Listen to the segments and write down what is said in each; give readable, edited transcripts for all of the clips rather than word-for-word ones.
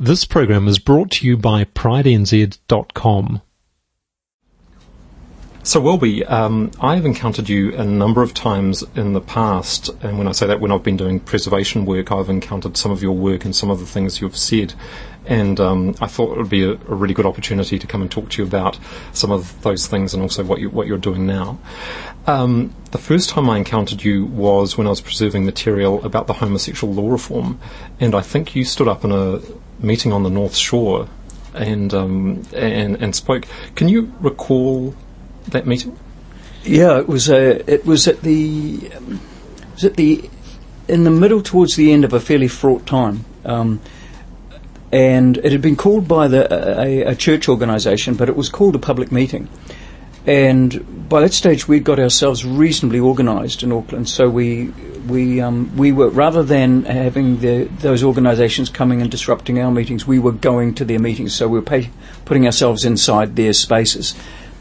This program is brought to you by PrideNZ.com. So, Welby, I've encountered you a number of times in the past, and when I say that, when I've been doing preservation work, I've encountered some of your work and some of the things you've said, and I thought it would be a really good opportunity to come and talk to you about some of those things and also what you're doing now. The first time I encountered you was when I was preserving material about the homosexual law reform, and I think you stood up in a meeting on the North Shore and spoke. Can you recall that meeting? Yeah, it was in the middle towards the end of a fairly fraught time, and it had been called by a church organisation, but it was called a public meeting. And by that stage, we'd got ourselves reasonably organised in Auckland. So we were, rather than having those organisations coming and disrupting our meetings, we were going to their meetings. So we were putting ourselves inside their spaces.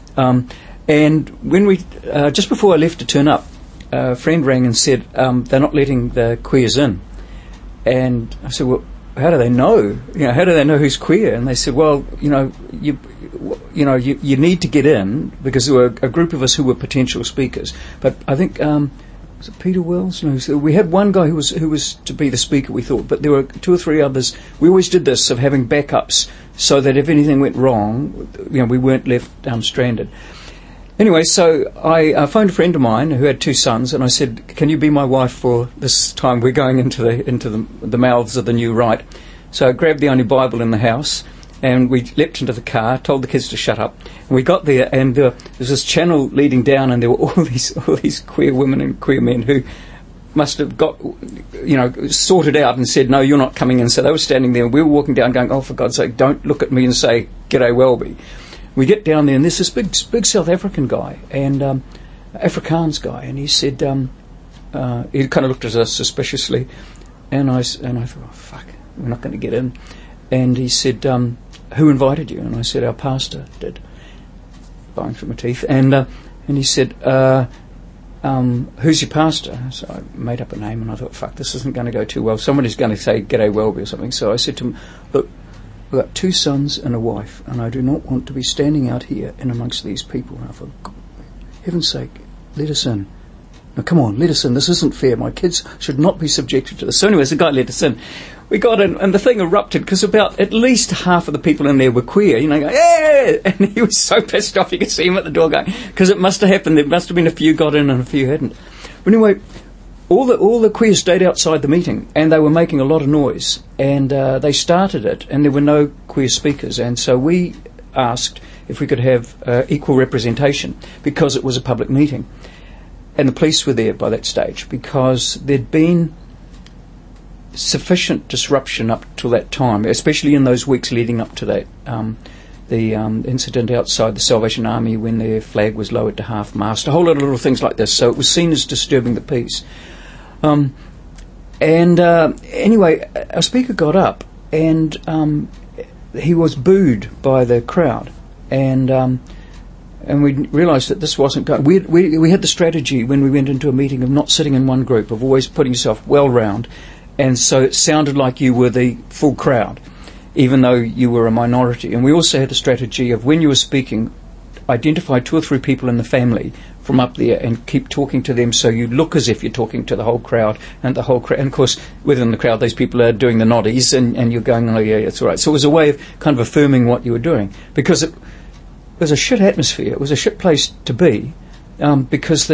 And when we, just before I left to turn up, a friend rang and said, they're not letting the queers in. And I said, well, how do they know? How do they know who's queer? And they said, well, you need to get in, because there were a group of us who were potential speakers. But I think, was it Peter Wells? No, so we had one guy who was to be the speaker, we thought, but there were two or three others. We always did this of having backups so that if anything went wrong, we weren't left stranded. Anyway, so I phoned a friend of mine who had two sons, and I said, "Can you be my wife for this time? We're going into the mouths of the new right." So I grabbed the only Bible in the house, and we leapt into the car, told the kids to shut up, and we got there, and there was this channel leading down, and there were all these queer women and queer men who must have got sorted out and said, "No, you're not coming in." So they were standing there, and we were walking down, going, "Oh, for God's sake, don't look at me and say g'day, Welby." We get down there, and there's this big South African guy, and Afrikaans guy, and he said, he kind of looked at us suspiciously, and I thought, oh, fuck, we're not going to get in. And he said, who invited you? And I said, our pastor did, bowing through my teeth. And he said, who's your pastor? So I made up a name, and I thought, fuck, this isn't going to go too well. Somebody's going to say, g'day, Welby, or something. So I said to him, look, I've got two sons and a wife, and I do not want to be standing out here in amongst these people. And I thought, for heaven's sake, let us in. Now, come on, let us in. This isn't fair. My kids should not be subjected to this. So anyways, the guy let us in. We got in, and the thing erupted, because about at least half of the people in there were queer, going, yeah! And he was so pissed off, you could see him at the door going, because it must have happened. There must have been a few got in and a few hadn't. But anyway, all the queers stayed outside the meeting, and they were making a lot of noise, and they started it, and there were no queer speakers, and so we asked if we could have equal representation, because it was a public meeting. And the police were there by that stage, because there'd been sufficient disruption up till that time, especially in those weeks leading up to that, the incident outside the Salvation Army when their flag was lowered to half-mast, a whole lot of little things like this, so it was seen as disturbing the peace. Anyway, our speaker got up, and he was booed by the crowd, and we realised that this wasn't going. We had the strategy when we went into a meeting of not sitting in one group, of always putting yourself well round, and so it sounded like you were the full crowd, even though you were a minority. And we also had the strategy of, when you were speaking, identify two or three people in the family from up there and keep talking to them, so you look as if you're talking to the whole crowd, and of course within the crowd these people are doing the noddies, and you're going, oh yeah, it's all right. So it was a way of kind of affirming what you were doing, because it was a shit atmosphere. It was a shit place to be, because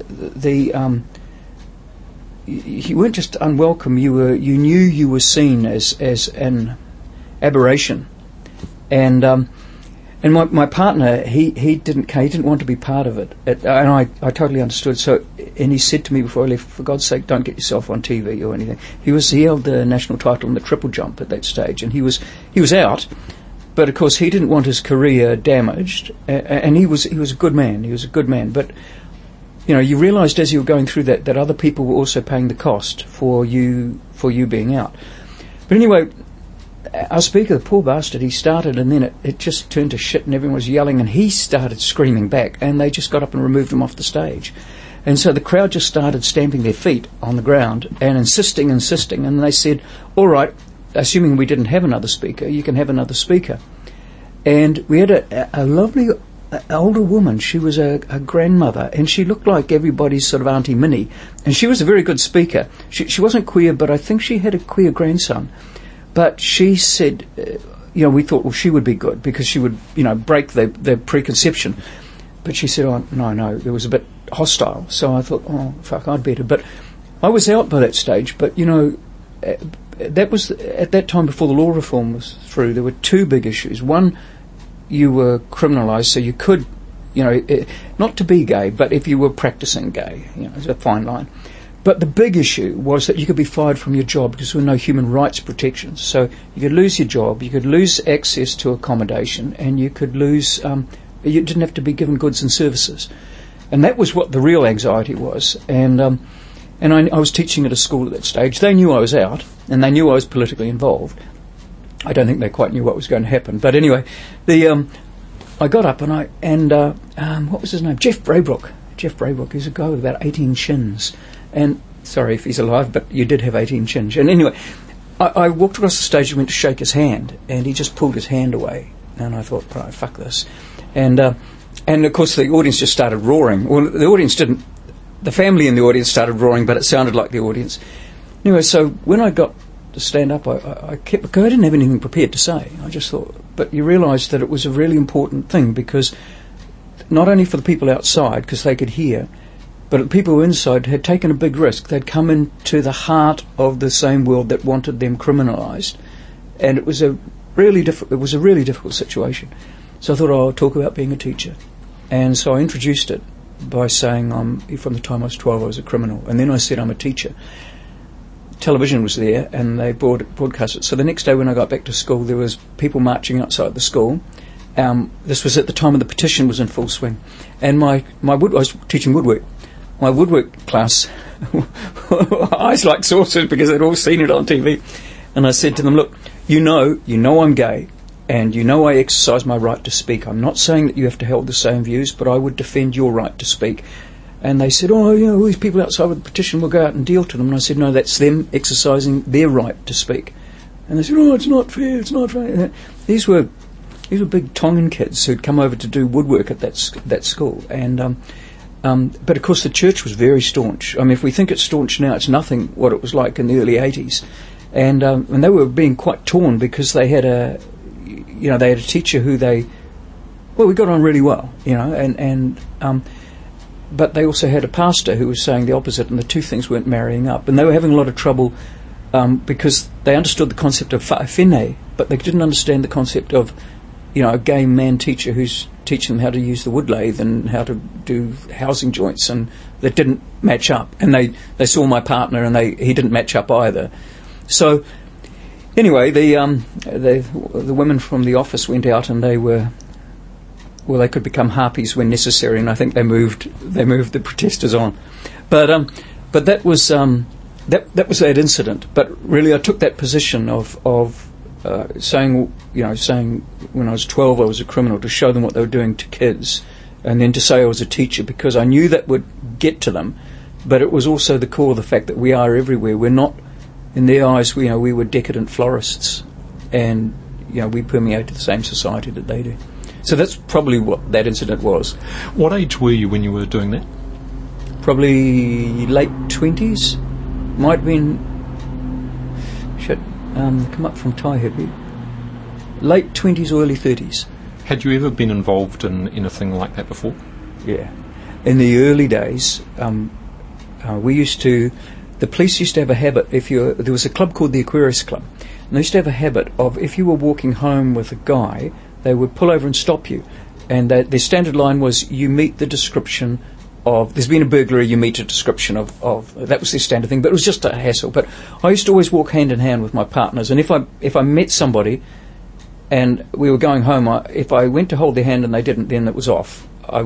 you weren't just unwelcome. You knew you were seen as an aberration, and my partner, he didn't want to be part of it, and I totally understood. So, and he said to me before I left, for God's sake, don't get yourself on TV or anything. He held the national title in the triple jump at that stage, and he was out, but of course he didn't want his career damaged, and he was a good man. He was a good man, but you realised as you were going through that other people were also paying the cost for you being out. But anyway, our speaker, the poor bastard, he started, and then it just turned to shit, and everyone was yelling, and he started screaming back, and they just got up and removed him off the stage. And so the crowd just started stamping their feet on the ground and insisting, and they said, all right, assuming we didn't have another speaker, you can have another speaker. And we had a lovely older woman. She was a grandmother, and she looked like everybody's sort of Auntie Minnie. And she was a very good speaker. She wasn't queer, but I think she had a queer grandson. But she said, we thought, well, she would be good because she would, break the preconception. But she said, oh, no, it was a bit hostile. So I thought, oh, fuck, I'd better. But I was out by that stage. But, that was at that time before the law reform was through. There were two big issues. One, you were criminalised, so you could, not to be gay, but if you were practising gay, it's a fine line. But the big issue was that you could be fired from your job because there were no human rights protections. So you could lose your job, you could lose access to accommodation, and you could lose, you didn't have to be given goods and services. And that was what the real anxiety was. And I was teaching at a school at that stage. They knew I was out, and they knew I was politically involved. I don't think they quite knew what was going to happen. But anyway, I got up and what was his name? Jeff Braybrook. Jeff Braybrook is a guy with about 18 chins. And, sorry if he's alive, but you did have 18 chins. And anyway, I walked across the stage and went to shake his hand, and he just pulled his hand away. And I thought, right, fuck this. And of course the audience just started roaring. Well, the audience didn't. The family in the audience started roaring, but it sounded like the audience. Anyway, so when I got to stand up, I kept, because I didn't have anything prepared to say. I just thought, but you realised that it was a really important thing, because not only for the people outside, because they could hear, but the people inside had taken a big risk. They'd come into the heart of the same world that wanted them criminalised, and it was a really difficult situation. So I thought, I'll talk about being a teacher, and so I introduced it by saying, from the time I was 12, I was a criminal, and then I said I'm a teacher. Television was there, and they broadcast it. So the next day when I got back to school, there was people marching outside the school. This was at the time when the petition was in full swing, and I was teaching woodwork. My woodwork class, eyes like saucers because they'd all seen it on TV. And I said to them, look, you know I'm gay, and you know I exercise my right to speak. I'm not saying that you have to hold the same views, but I would defend your right to speak. And they said, all these people outside with the petition will go out and deal to them. And I said, no, that's them exercising their right to speak. And they said, it's not fair, it's not fair. These were big Tongan kids who'd come over to do woodwork at that school. And but of course the church was very staunch. I mean, if we think it's staunch now, it's nothing what it was like in the early 80s. And they were being quite torn because they had a teacher who we got on really well, but they also had a pastor who was saying the opposite, and the two things weren't marrying up. And they were having a lot of trouble because they understood the concept of whaafine, but they didn't understand the concept of, a gay man teacher who's teaching them how to use the wood lathe and how to do housing joints, and that didn't match up. And they saw my partner, and he didn't match up either. So anyway, the women from the office went out, and they could become harpies when necessary, and I think they moved the protesters on. But that was that incident. But really, I took that position of saying when I was 12 I was a criminal, to show them what they were doing to kids, and then to say I was a teacher, because I knew that would get to them. But it was also the core of the fact that we are everywhere. We're not, in their eyes, we were decadent florists, and we permeated the same society that they do. So that's probably what that incident was. What age were you when you were doing that? Probably late 20s. Might have been... come up from Taihepi. Late 20s or early 30s. Had you ever been involved in anything like that before? Yeah. In the early days, the police used to have a habit, there was a club called the Aquarius Club, and they used to have a habit of, if you were walking home with a guy, they would pull over and stop you. And their standard line was, you meet the description of, there's been a burglary, you meet a description of that was their standard thing, but it was just a hassle. But I used to always walk hand in hand with my partners, and if I met somebody and we were going home, if I went to hold their hand and they didn't, then it was off. I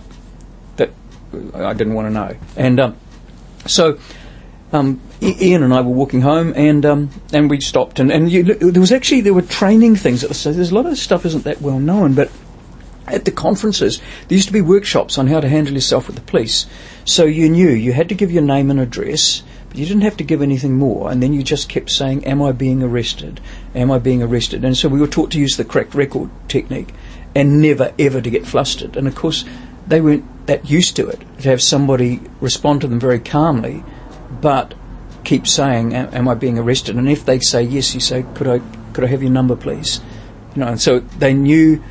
didn't want to know. And so Ian and I were walking home, and we stopped, and there were training things at the stage. There's a lot of stuff isn't that well known, but at the conferences there used to be workshops on how to handle yourself with the police. So you knew you had to give your name and address, But you didn't have to give anything more, and then you just kept saying, am I being arrested? Am I being arrested? And so we were taught to use the cracked record technique and never, ever to get flustered. And, of course, they weren't that used to it, to have somebody respond to them very calmly, but keep saying, am I being arrested? And if they say yes, you say, could I have your number, please? And so they knew,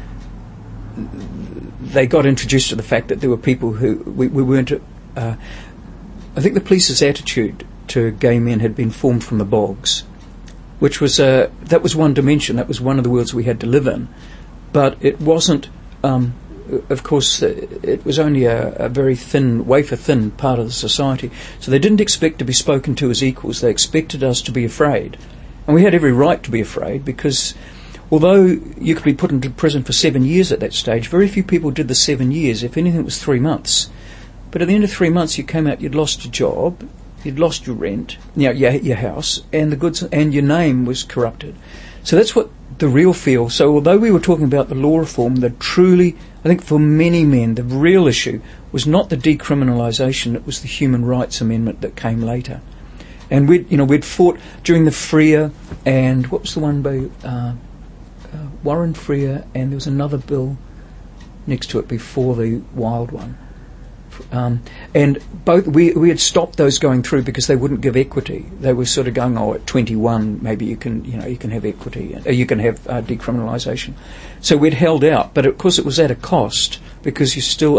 they got introduced to the fact that there were people who we weren't. I think the police's attitude to gay men had been formed from the bogs, which was that was one dimension. That was one of the worlds we had to live in, but it wasn't. Of course, it was only a very thin, wafer-thin part of the society. So they didn't expect to be spoken to as equals. They expected us to be afraid, and we had every right to be afraid because, although you could be put into prison for 7 years at that stage, very few people did the 7 years. If anything, it was 3 months. But at the end of 3 months, you came out, you'd lost your job, you'd lost your rent, your house, and the goods, and your name was corrupted. So that's what the real feel. So although we were talking about the law reform, the truly, I think for many men, the real issue was not the decriminalisation, it was the Human Rights Amendment that came later. And we'd fought during the Freer, and what was the one by Warren Freer, and there was another bill next to it before the Wild one. And both we had stopped those going through because they wouldn't give equity. They were sort of going, at 21 maybe you can have equity, you can have decriminalisation. So we'd held out, but of course it was at a cost because you still.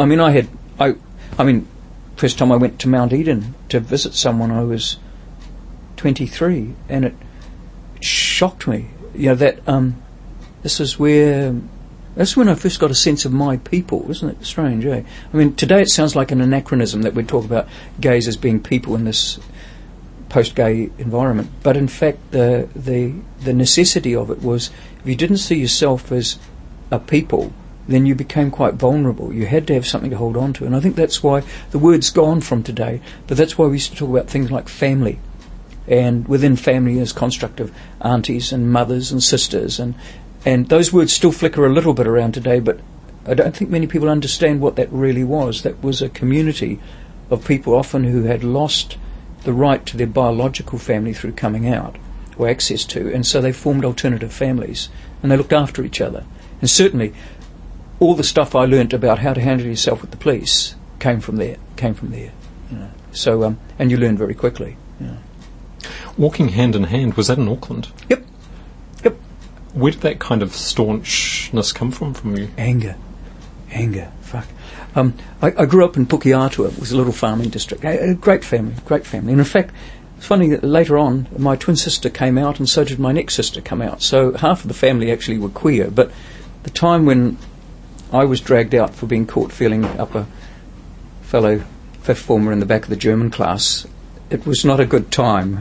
First time I went to Mount Eden to visit someone, I was 23, and it shocked me. That's when I first got a sense of my people, isn't it? Strange, eh? I mean, today it sounds like an anachronism that we talk about gays as being people in this post-gay environment. But in fact, the necessity of it was, if you didn't see yourself as a people, then you became quite vulnerable. You had to have something to hold on to. And I think that's why the word's gone from today, but that's why we used to talk about things like family. And within family is construct of aunties and mothers and sisters, and those words still flicker a little bit around today, but I don't think many people understand what that really was. That was a community of people often who had lost the right to their biological family through coming out, or access to, and so they formed alternative families, and they looked after each other. And certainly, all the stuff I learnt about how to handle yourself with the police came from there. So, and you learn very quickly. Walking hand in hand, was that in Auckland? Yep. Where did that kind of staunchness come from you? Anger. Fuck. I grew up in Pukeatua. It was a little farming district. A great family. And in fact, it's funny that later on, my twin sister came out, and so did my next sister come out. So half of the family actually were queer. But the time when I was dragged out for being caught feeling up a fellow fifth former in the back of the German class, it was not a good time.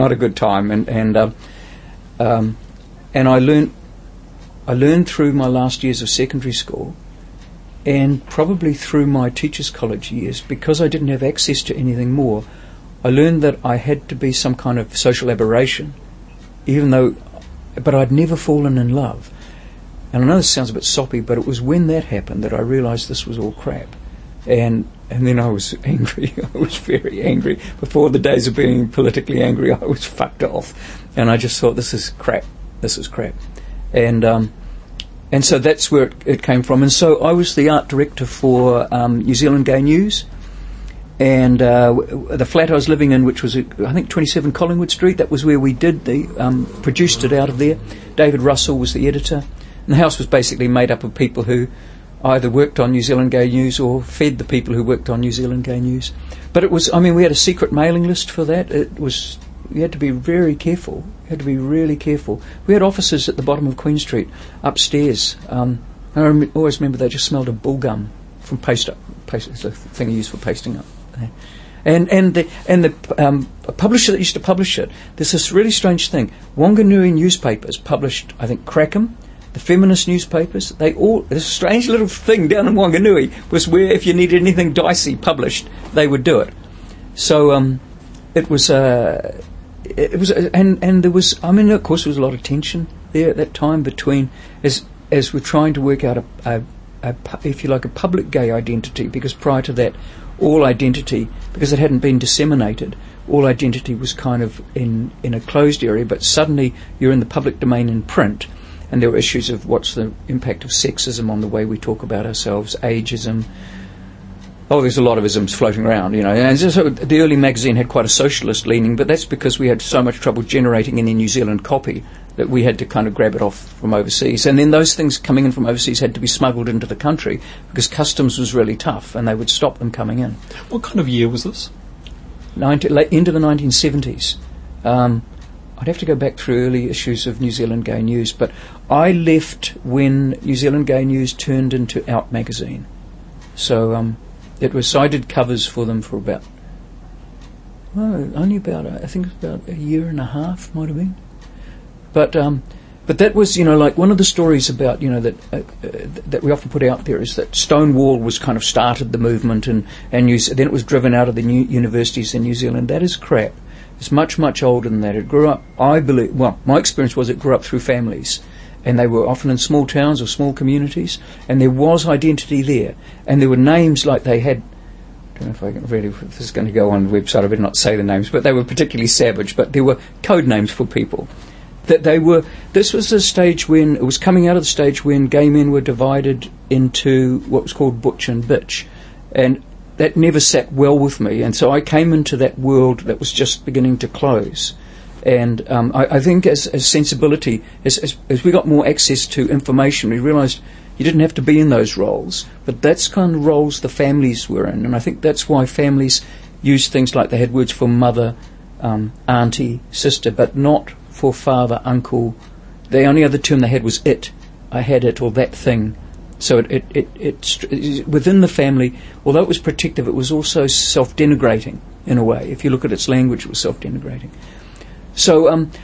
And I learned through my last years of secondary school, and probably through my teachers' college years, because I didn't have access to anything more, I learned that I had to be some kind of social aberration, but I'd never fallen in love. And I know this sounds a bit soppy, but it was when that happened that I realised this was all crap. And then I was angry. I was very angry. Before the days of being politically angry, I was fucked off. And I just thought, this is crap. And so that's where it came from. And so I was the art director for New Zealand Gay News, and the flat I was living in, which was I think 27 Collingwood Street, that was where we did produced it out of there. David Russell was the editor, and the house was basically made up of people who either worked on New Zealand Gay News or fed the people who worked on New Zealand Gay News. But we had a secret mailing list for that. You had to be very careful. You had to be really careful. We had offices at the bottom of Queen Street, upstairs. I always remember they just smelled of bull gum from paste up. It's the thing you use for pasting up. And the publisher that used to publish it, there's this really strange thing. Wanganui newspapers published, I think, Crackham, the feminist newspapers. There's a strange little thing down in Wanganui was where if you needed anything dicey published, they would do it. So it was, and there was, of course, there was a lot of tension there at that time between, as we're trying to work out if you like, a public gay identity, because prior to that, all identity, because it hadn't been disseminated, all identity was kind of in a closed area, but suddenly you're in the public domain in print, and there were issues of what's the impact of sexism on the way we talk about ourselves, ageism. Oh, there's a lot of isms floating around, And so the early magazine had quite a socialist leaning, but that's because we had so much trouble generating any New Zealand copy that we had to kind of grab it off from overseas. And then those things coming in from overseas had to be smuggled into the country because customs was really tough and they would stop them coming in. What kind of year was this? Into the 1970s. I'd have to go back through early issues of New Zealand Gay News, but I left when New Zealand Gay News turned into Out magazine. So I did covers for them for I think it was about a year and a half, might have been. But that was, like one of the stories about, that we often put out there is that Stonewall was kind of started the movement and then it was driven out of the new universities in New Zealand. That is crap. It's much, much older than that. It grew up, I believe, my experience was it grew up through families. And they were often in small towns or small communities, and there was identity there. And there were names like they had, I don't know if I can really, if this is going to go on the website, I better not say the names, but they were particularly savage, but there were code names for people. This was a stage when, it was coming out of the stage when gay men were divided into what was called butch and bitch. And that never sat well with me, and so I came into that world that was just beginning to close. And I think as sensibility, as we got more access to information, we realised you didn't have to be in those roles, but that's kind of roles the families were in. And I think that's why families used things like they had words for mother, auntie, sister, but not for father, uncle. The only other term they had was it. I had it, or that thing. So it within the family, although it was protective, it was also self-denigrating in a way. If you look at its language, it was self-denigrating. But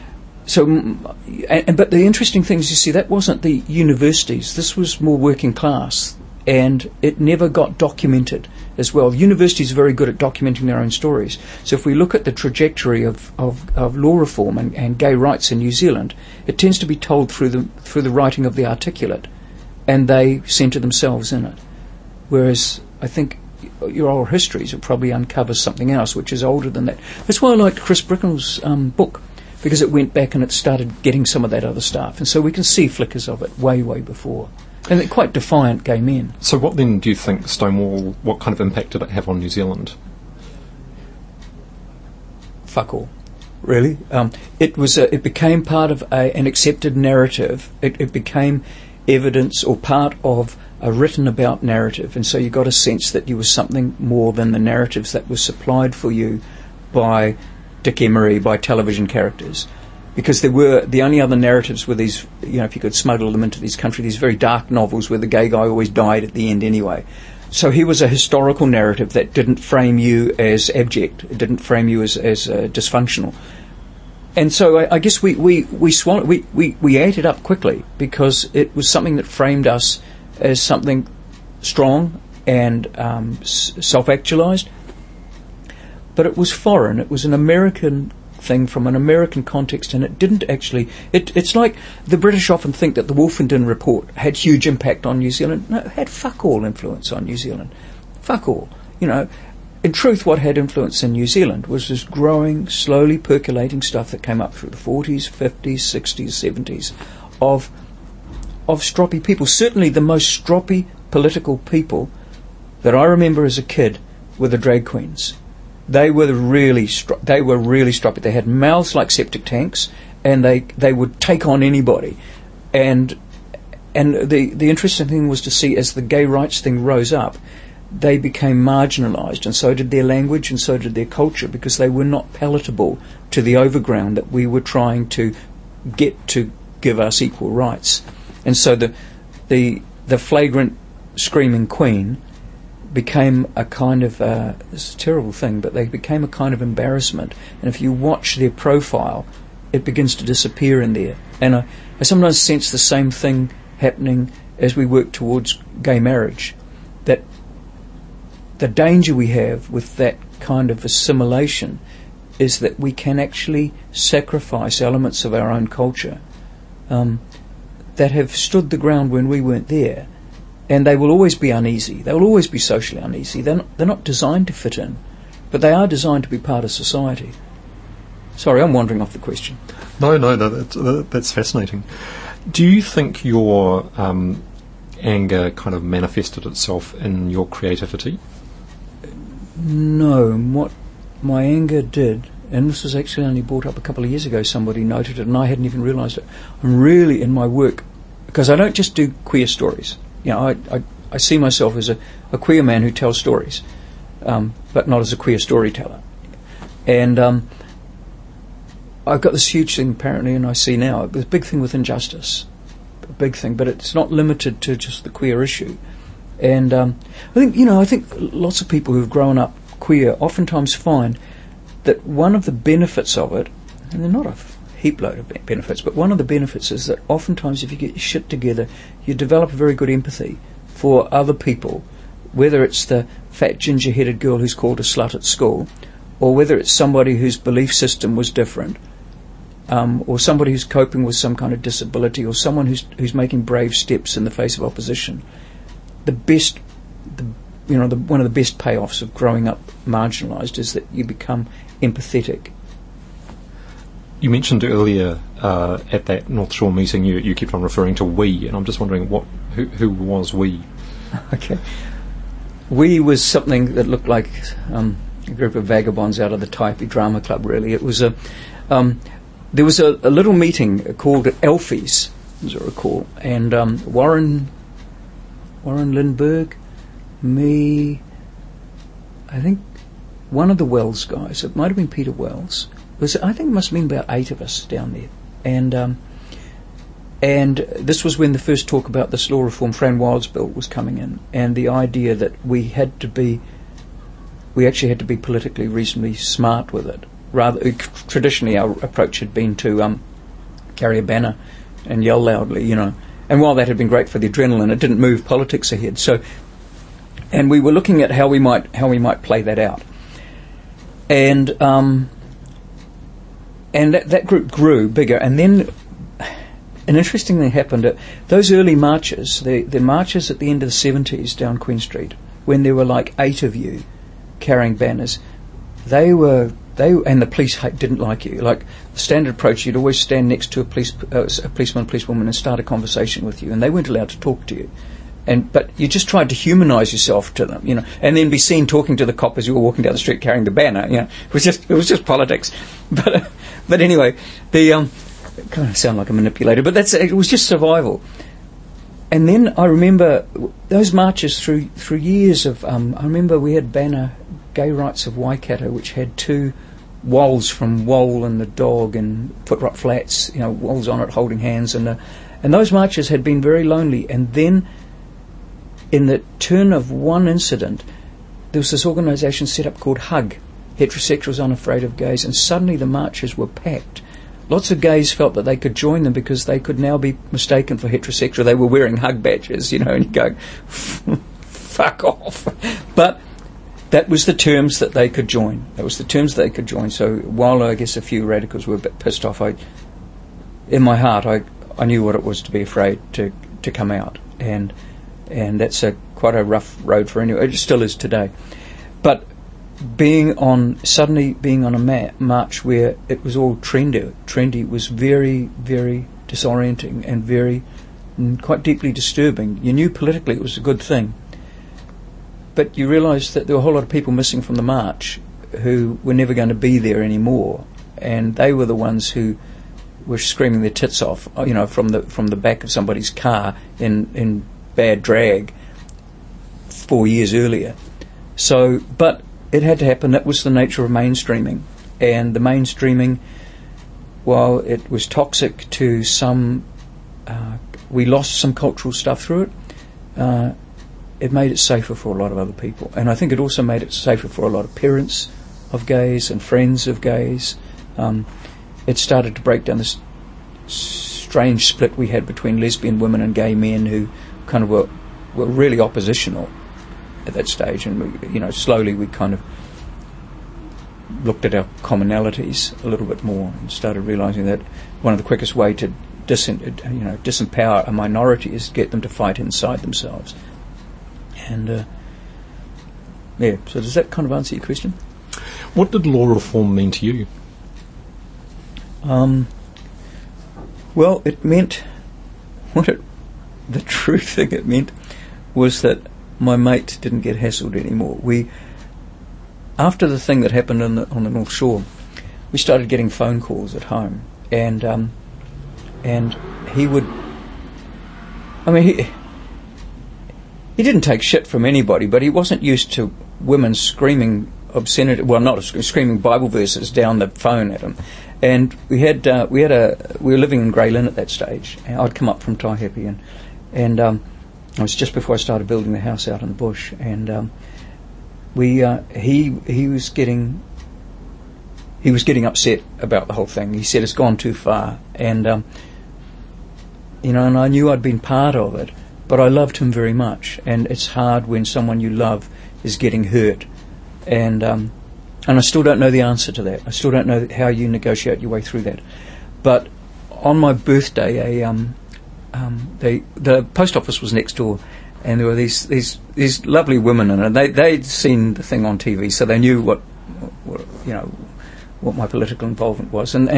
the interesting thing is, you see, that wasn't the universities. This was more working class, and it never got documented as well. Universities are very good at documenting their own stories. So if we look at the trajectory of law reform and gay rights in New Zealand, it tends to be told through the writing of the articulate, and they centre themselves in it. Whereas I think your oral histories will probably uncover something else which is older than that. That's why I liked Chris Brickell's book, because it went back and it started getting some of that other stuff. And so we can see flickers of it way, way before. And they're quite defiant gay men. So what then do you think Stonewall, what kind of impact did it have on New Zealand? Fuck all. Really? It became part of an accepted narrative. It became evidence or part of a written about narrative, and so you got a sense that you were something more than the narratives that were supplied for you by Dick Emery, by television characters, because the only other narratives were these, if you could smuggle them into these countries, these very dark novels where the gay guy always died at the end anyway. So here was a historical narrative that didn't frame you as abject, it didn't frame you as dysfunctional. And so I guess we swallowed, we ate it up quickly because it was something that framed us as something strong and self-actualized. But it was foreign. It was an American thing from an American context, and it didn't actually... It's like the British often think that the Wolfenden Report had huge impact on New Zealand. No, it had fuck all influence on New Zealand. Fuck all. In truth, what had influence in New Zealand was this growing, slowly percolating stuff that came up through the 40s, 50s, 60s, 70s of stroppy people. Certainly the most stroppy political people that I remember as a kid were the drag queens. They were really stroppy. They had mouths like septic tanks, and they would take on anybody. And the interesting thing was to see as the gay rights thing rose up, they became marginalised, and so did their language and so did their culture, because they were not palatable to the overground that we were trying to get to give us equal rights. And so the flagrant screaming queen became a kind of it's a terrible thing, but they became a kind of embarrassment. And if you watch their profile, it begins to disappear in there. And I sometimes sense the same thing happening as we work towards gay marriage, that the danger we have with that kind of assimilation is that we can actually sacrifice elements of our own culture that have stood the ground when we weren't there, and they will always be uneasy. They will always be socially uneasy. They're not designed to fit in. but they are designed to be part of society. Sorry, I'm wandering off the question. No, that's fascinating. Do you think your anger kind of manifested itself in your creativity? No, what my anger did, and this was actually only brought up a couple of years ago, somebody noted it and I hadn't even realised it. I'm really in my work, because I don't just do queer stories. You know, I see myself as a queer man who tells stories, but not as a queer storyteller. And I've got this huge thing apparently, and I see now, there's a big thing with injustice, a big thing, but it's not limited to just the queer issue. And I think lots of people who've grown up queer oftentimes find that one of the benefits of it, and they're not a heap load of benefits, but one of the benefits is that oftentimes if you get your shit together, you develop a very good empathy for other people, whether it's the fat ginger-headed girl who's called a slut at school, or whether it's somebody whose belief system was different, or somebody who's coping with some kind of disability, or someone who's making brave steps in the face of opposition. One of the best payoffs of growing up marginalised is that you become empathetic. You mentioned earlier at that North Shore meeting you kept on referring to we, and I'm just wondering who was we? Okay. We was something that looked like a group of vagabonds out of the Taipi Drama Club, really. It was there was a little meeting called Alfie's, as I recall, and Warren Lindbergh, me, I think one of the Wells guys, it might have been Peter Wells, I think it must have been about 8 of us down there, and this was when the first talk about this law reform, Fran Wilde's bill, was coming in, and the idea that we actually had to be politically reasonably smart with it. Rather, traditionally our approach had been to carry a banner and yell loudly, you know. And while that had been great for the adrenaline, it didn't move politics ahead. So, and we were looking at how we might play that out. And that group grew bigger. And then an interesting thing happened at those early marches, the marches at the end of the 70s down Queen Street, when there were like 8 of you carrying banners. And the police didn't like you. Like the standard approach, you'd always stand next to a policeman, policewoman, and start a conversation with you, and they weren't allowed to talk to you. But you just tried to humanise yourself to them, you know, and then be seen talking to the cop as you were walking down the street carrying the banner. You know, it was just politics. But anyway, it kind of sound like a manipulator, but it was just survival. And then I remember those marches through years of. I remember we had banner Gay Rights of Waikato, which had 2 Walls from Wall and the Dog and Footrot Flats, you know, Walls on it holding hands, and those marches had been very lonely. And then, in the turn of one incident, there was this organisation set up called HUG, Heterosexuals Unafraid of Gays, and suddenly the marches were packed. Lots of gays felt that they could join them because they could now be mistaken for heterosexual. They were wearing HUG badges, you know, and you go, fuck off. But that was the terms that they could join. So while I guess a few radicals were a bit pissed off, in my heart I knew what it was to be afraid to come out, and that's quite a rough road for anyone. It still is today. But suddenly being on a march where it was all trendy was very, very disorienting and quite deeply disturbing. You knew politically it was a good thing, but you realised that there were a whole lot of people missing from the march who were never going to be there anymore, and they were the ones who were screaming their tits off, you know, from the back of somebody's car in bad drag 4 years earlier. So, but it had to happen. That was the nature of mainstreaming, and the mainstreaming, while it was toxic to some, we lost some cultural stuff through it. It made it safer for a lot of other people, and I think it also made it safer for a lot of parents of gays and friends of gays. It started to break down this strange split we had between lesbian women and gay men who kind of were really oppositional at that stage, and we, you know, slowly we kind of looked at our commonalities a little bit more and started realising that one of the quickest way to disempower a minority is to get them to fight inside themselves. And so does that kind of answer your question? What did law reform mean to you? Well, it meant the true thing it meant was that my mate didn't get hassled anymore. After the thing that happened on the North Shore, we started getting phone calls at home, and he would. I mean, he didn't take shit from anybody, but he wasn't used to women screaming obscenity. Well, not screaming Bible verses down the phone at him. And we were living in Grey Lynn at that stage. I'd come up from Taihape, and it was just before I started building the house out in the bush, and he was getting upset about the whole thing. He said it's gone too far, and and I knew I'd been part of it, but I loved him very much, and it's hard when someone you love is getting hurt, and I still don't know the answer to that. I still don't know how you negotiate your way through that. But on my birthday, the post office was next door, and there were these lovely women in it. They'd seen the thing on TV, so they knew what my political involvement was, and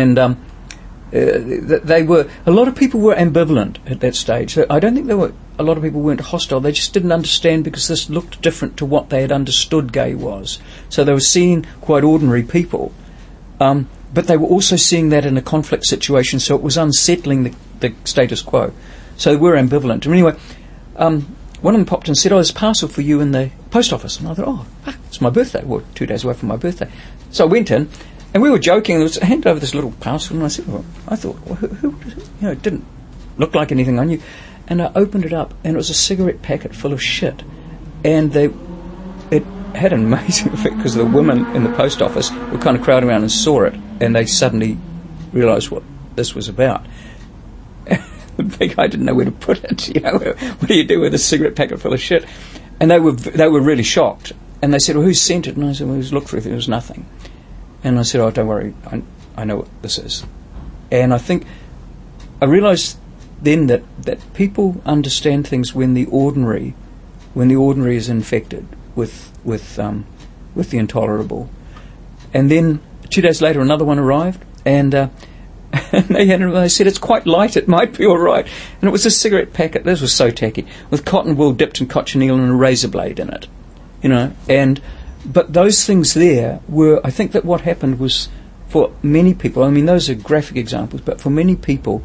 they were. A lot of people were ambivalent at that stage. I don't think a lot of people weren't hostile. They just didn't understand because this looked different to what they had understood gay was. So they were seeing quite ordinary people, but they were also seeing that in a conflict situation. So it was unsettling the status quo. So we're ambivalent. And anyway, one of them popped and said, "Oh, there's a parcel for you in the post office." And I thought, it's my birthday. Well, 2 days away from my birthday. So I went in. And we were joking, and I handed over this little parcel, and I said, I thought, who it didn't look like anything I knew. And I opened it up, and it was a cigarette packet full of shit. And it had an amazing effect, because the women in the post office were kind of crowding around and saw it, and they suddenly realised what this was about. The big guy didn't know where to put it. What do you do with a cigarette packet full of shit? And they were really shocked. And they said, well, who sent it? And I said, well, who's looked for it? It was nothing. And I said, oh, don't worry, I know what this is. And I realised then that people understand things when the ordinary is infected with the intolerable. And then 2 days later, another one arrived, and they said, it's quite light, it might be all right. And it was a cigarette packet, this was so tacky, with cotton wool dipped in cochineal and a razor blade in it. But those things there were, I think that what happened was, for many people, I mean, those are graphic examples, but for many people,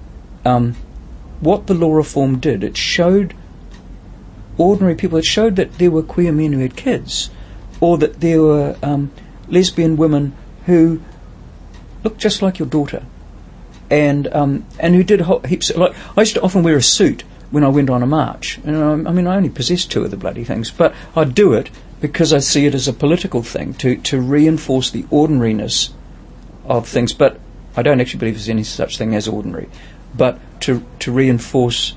what the law reform did, it showed ordinary people, it showed that there were queer men who had kids, or that there were lesbian women who looked just like your daughter, and who did heaps of, like, I used to often wear a suit when I went on a march, and I only possessed 2 of the bloody things, but I'd do it because I see it as a political thing, to reinforce the ordinariness of things. But I don't actually believe there's any such thing as ordinary. But to reinforce,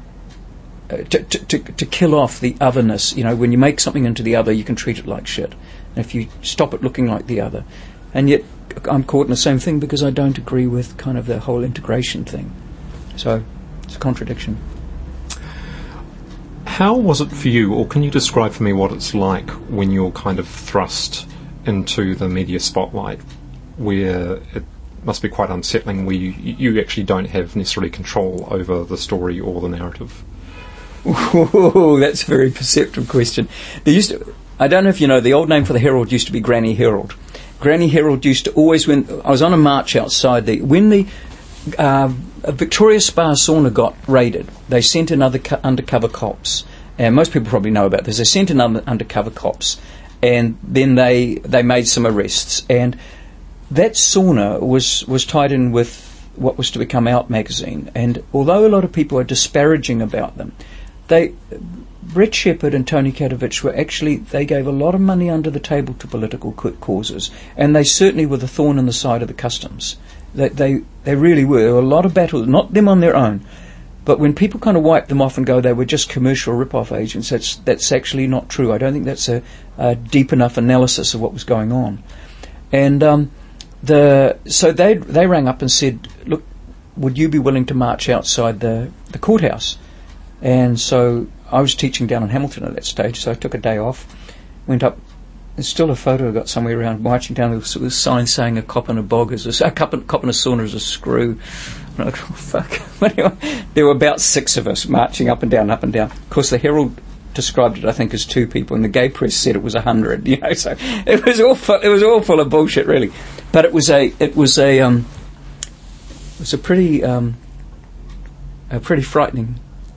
to kill off the otherness. When you make something into the other, you can treat it like shit. And if you stop it looking like the other. And yet I'm caught in the same thing because I don't agree with kind of the whole integration thing. So it's a contradiction. How was it for you, or can you describe for me what it's like when you're kind of thrust into the media spotlight, where it must be quite unsettling, where you actually don't have necessarily control over the story or the narrative? Ooh, that's a very perceptive question. I don't know if you know, the old name for the Herald used to be Granny Herald. Granny Herald used to always, when I was on a march outside when the Victoria Spa sauna got raided, they sent in other undercover cops, and most people probably know about this. They sent in undercover cops, and then they made some arrests, and that sauna was tied in with what was to become Out magazine. And although a lot of people are disparaging about them, Brett Shepherd and Tony Katovich they gave a lot of money under the table to political causes, and they certainly were the thorn in the side of the customs. They really were. There were a lot of battles, not them on their own, but when people kind of wipe them off and go, they were just commercial rip-off agents, that's actually not true. I don't think that's a deep enough analysis of what was going on. And so they rang up and said, look, would you be willing to march outside the courthouse? And so I was teaching down in Hamilton at that stage, so I took a day off, went up There's still a photo I got somewhere around marching down. There was a sign saying a cop and a bog is a cop and a sauna is a screw. And I'm like, oh, fuck. Anyway, there were about 6 of us marching up and down, up and down. Of course, the Herald described it, I think, as 2 people, and the gay press said it was 100. You know, so it was all full of bullshit, really. But it was a pretty frightening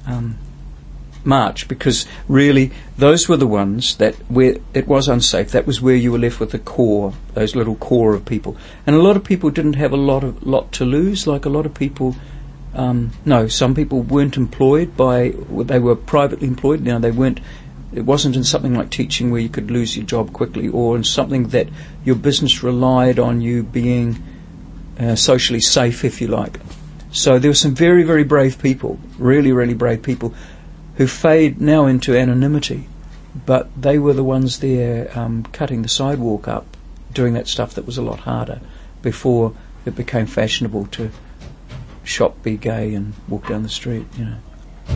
march, because really those were the ones that where it was unsafe. That was where you were left with the core, those little core of people, and a lot of people didn't have a lot to lose. Like a lot of people, some people weren't employed they were privately employed. Now they weren't. It wasn't in something like teaching where you could lose your job quickly, or in something that your business relied on you being socially safe, if you like. So there were some very, very brave people, really, really brave people, who fade now into anonymity, but they were the ones there cutting the sidewalk up, doing that stuff that was a lot harder before it became fashionable to shop, be gay and walk down the street, you know.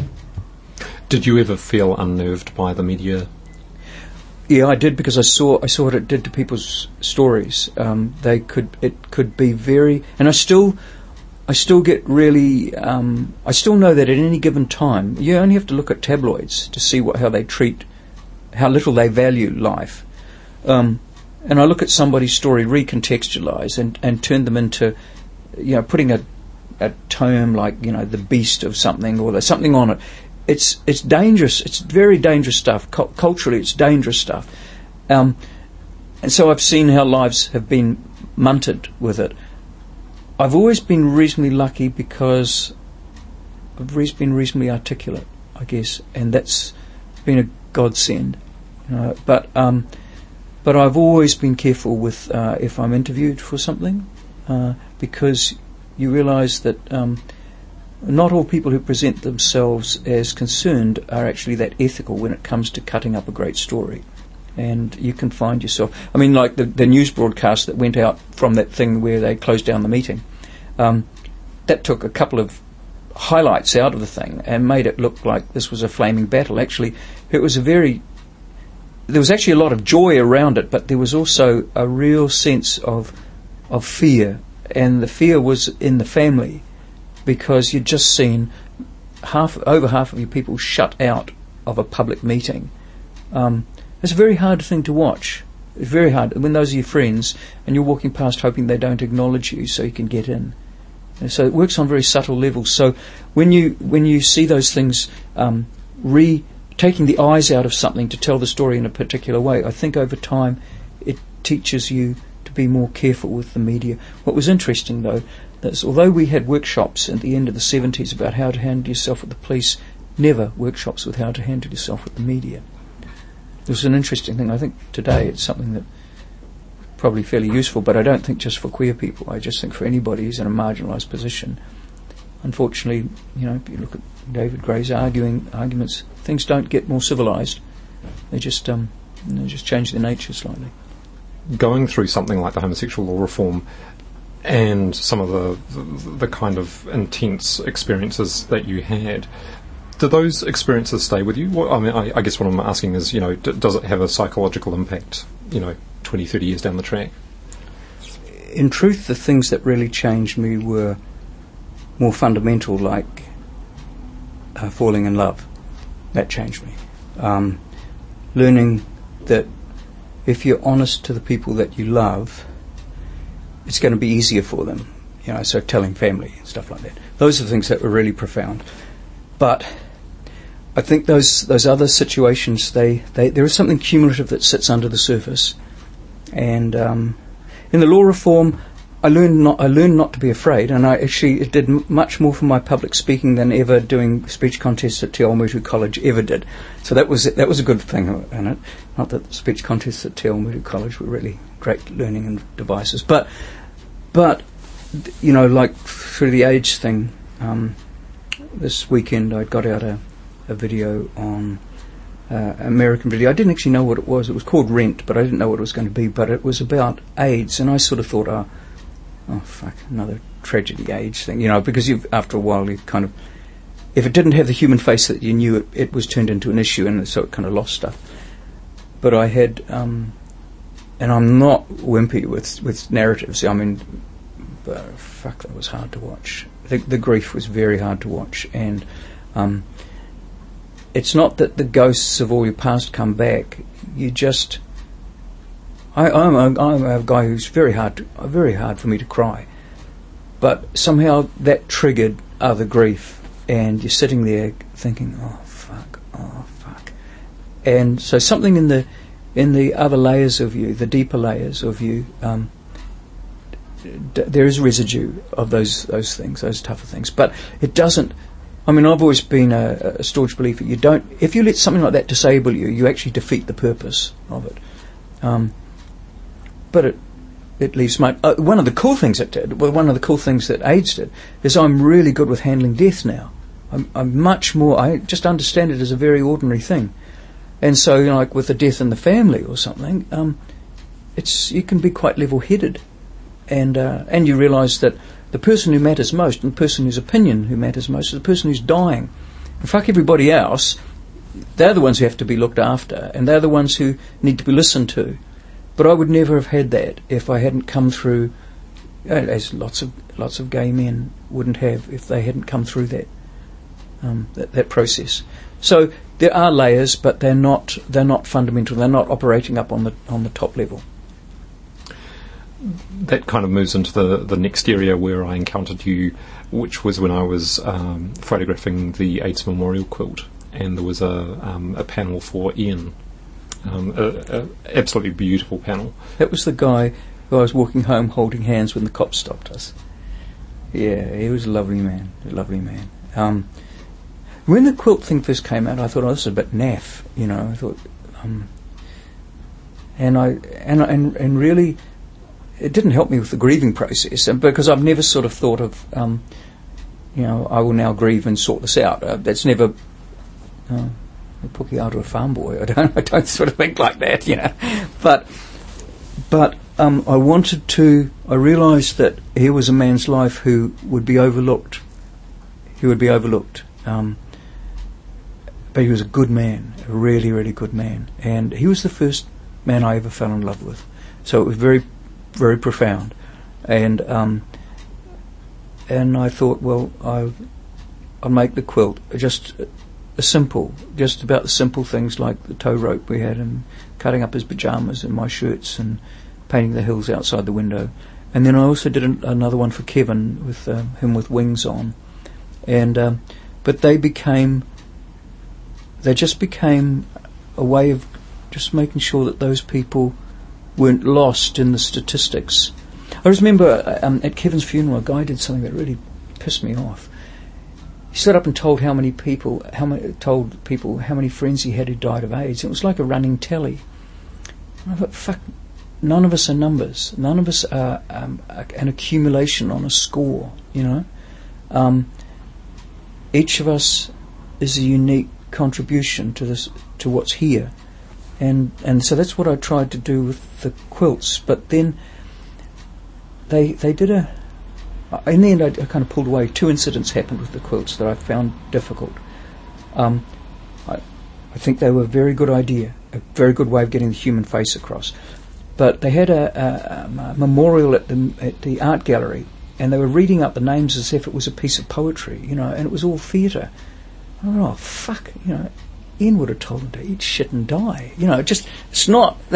Did you ever feel unnerved by the media? Yeah, I did, because I saw what it did to people's stories. It could be very, and I still get really. I still know that at any given time, you only have to look at tabloids to see how they treat, how little they value life. And I look at somebody's story, recontextualise, and turn them into, putting a term like, the beast of something, or there's something on it. It's dangerous. It's very dangerous stuff. Culturally, it's dangerous stuff. And so I've seen how lives have been munted with it. I've always been reasonably lucky because I've been reasonably articulate, I guess, and that's been a godsend. But I've always been careful with if I'm interviewed for something, because you realise that not all people who present themselves as concerned are actually that ethical when it comes to cutting up a great story. And you can find yourself, like the news broadcast that went out from that thing where they closed down the meeting, that took a couple of highlights out of the thing and made it look like this was a flaming battle. Actually, there was actually a lot of joy around it, but there was also a real sense of fear, and the fear was in the family, because you'd just seen over half of your people shut out of a public meeting. It's a very hard thing to watch. It's very hard when those are your friends and you're walking past hoping they don't acknowledge you so you can get in. And so it works on very subtle levels. So when you see those things taking the eyes out of something to tell the story in a particular way, I think over time it teaches you to be more careful with the media. What was interesting, though, that's although we had workshops at the end of the 70s about how to handle yourself with the police, never workshops with how to handle yourself with the media. It was an interesting thing. I think today it's something that probably fairly useful, but I don't think just for queer people. I just think for anybody who's in a marginalised position. Unfortunately, if you look at David Gray's arguments, things don't get more civilised. They just change their nature slightly. Going through something like the homosexual law reform and some of the kind of intense experiences that you had, do those experiences stay with you? Well, I guess what I'm asking is, does it have a psychological impact, 20, 30 years down the track? In truth, the things that really changed me were more fundamental, like falling in love. That changed me. Learning that if you're honest to the people that you love, it's going to be easier for them. So telling family and stuff like that. Those are the things that were really profound. But I think those other situations, there is something cumulative that sits under the surface. And in the law reform, I learned not to be afraid, and it did much more for my public speaking than ever doing speech contests at Te Awamutu College ever did. So that was a good thing in it. Not that the speech contests at Te Awamutu College were really great learning devices, but like through the age thing, this weekend I got out a video on American video. I didn't actually know what it was. It was called Rent, but I didn't know what it was going to be. But it was about AIDS, and I sort of thought, oh fuck, another tragedy, AIDS thing, because after a while you kind of, if it didn't have the human face that you knew, it was turned into an issue, and so it kind of lost stuff. But I had I'm not wimpy with narratives. I mean, fuck, that was hard to watch. The grief was very hard to watch, and it's not that the ghosts of all your past come back. You just, I'm a guy who's very hard for me to cry, but somehow that triggered other grief, and you're sitting there thinking, oh fuck, and so something in the other layers of you, the deeper layers of you, there is residue of those things, those tougher things, but it doesn't. I mean, I've always been a staunch believer. If you let something like that disable you, you actually defeat the purpose of it. But it leaves my. One of the cool things it did, one of the cool things that AIDS did, is I'm really good with handling death now. I'm much more. I just understand it as a very ordinary thing, and so like with the death in the family or something, you can be quite level-headed, and you realise that the person who matters most, and the person whose opinion who matters most, is the person who's dying. And fuck everybody else. They're the ones who have to be looked after, and they're the ones who need to be listened to. But I would never have had that if I hadn't come through, as lots of gay men wouldn't have if they hadn't come through that process. So there are layers, but they're not fundamental. They're not operating up on the top level. That kind of moves into the next area where I encountered you, which was when I was photographing the AIDS Memorial quilt, and there was a panel for Ian, a absolutely beautiful panel. That was the guy who I was walking home holding hands when the cops stopped us. Yeah, he was a lovely man, when the quilt thing first came out, I thought, this is a bit naff, I thought, and really. It didn't help me with the grieving process, because I've never sort of thought of, I will now grieve and sort this out. That's never a pookie out of a farm boy. I don't sort of think like that, But I realised that here was a man's life who would be overlooked. But he was a good man, a really, really good man. And he was the first man I ever fell in love with. So it was very, very profound, and I thought, well, I'll make the quilt just about the simple things like the tow rope we had, and cutting up his pyjamas and my shirts, and painting the hills outside the window. And then I also did another one for Kevin with him with wings on, and but they just became a way of just making sure that those people weren't lost in the statistics. I remember at Kevin's funeral, a guy did something that really pissed me off. He stood up and told how many friends he had who died of AIDS. It was like a running tally. And I thought, fuck, none of us are numbers. None of us are an accumulation on a score. Each of us is a unique contribution to what's here. And so that's what I tried to do with the quilts. But then they did in the end I kind of pulled away. 2 incidents happened with the quilts that I found difficult. I think they were a very good idea, a very good way of getting the human face across. But they had a memorial at the art gallery, and they were reading up the names as if it was a piece of poetry, and it was all theatre. I thought, oh fuck, Ian would have told him to eat shit and die. These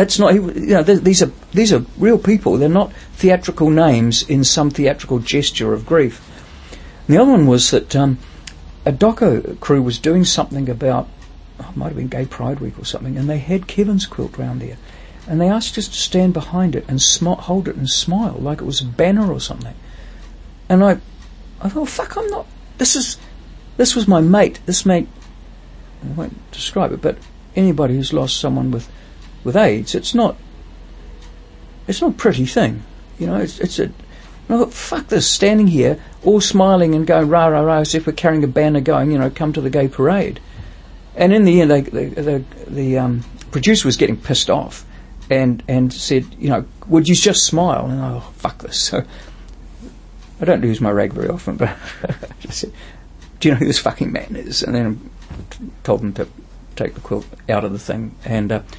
are real people. They're not theatrical names in some theatrical gesture of grief. And the other one was that a doco crew was doing something about, it might have been Gay Pride Week or something, and they had Kevin's quilt round there. And they asked us to stand behind it and hold it and smile like it was a banner or something. And I thought, fuck, I'm not... This was my mate. This mate... I won't describe it, but anybody who's lost someone with AIDS, it's not a pretty thing, It's a. Fuck this, standing here, all smiling and going rah rah rah as if we're carrying a banner, going, come to the gay parade. And in the end, the producer was getting pissed off, and said, would you just smile? And I fuck this. So I don't lose my rag very often, but I just said, do you know who this fucking man is? And then told them to take the quilt out of the thing, and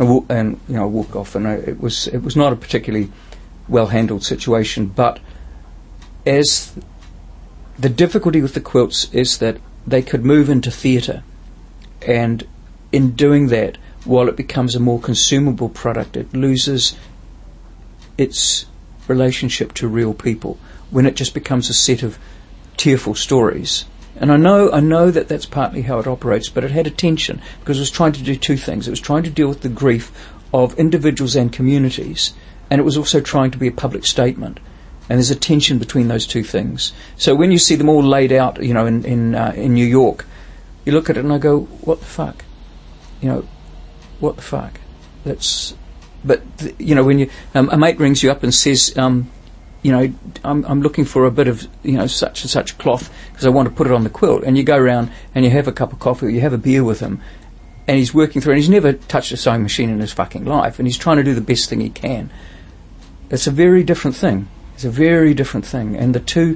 and I walk off, and it was not a particularly well handled situation. But as the difficulty with the quilts is that they could move into theatre, and in doing that, while it becomes a more consumable product, it loses its relationship to real people when it just becomes a set of tearful stories. And I know that that's partly how it operates, but it had a tension because it was trying to do two things. It was trying to deal with the grief of individuals and communities, and it was also trying to be a public statement. And there's a tension between those two things. So when you see them all laid out, in New York, you look at it and I go, what the fuck? What the fuck? But when you a mate rings you up and says, I'm looking for a bit of such and such cloth because I want to put it on the quilt, and you go around and you have a cup of coffee or you have a beer with him, and he's working through, and he's never touched a sewing machine in his fucking life, and he's trying to do the best thing he can. It's a very different thing. It's a very different thing, and the two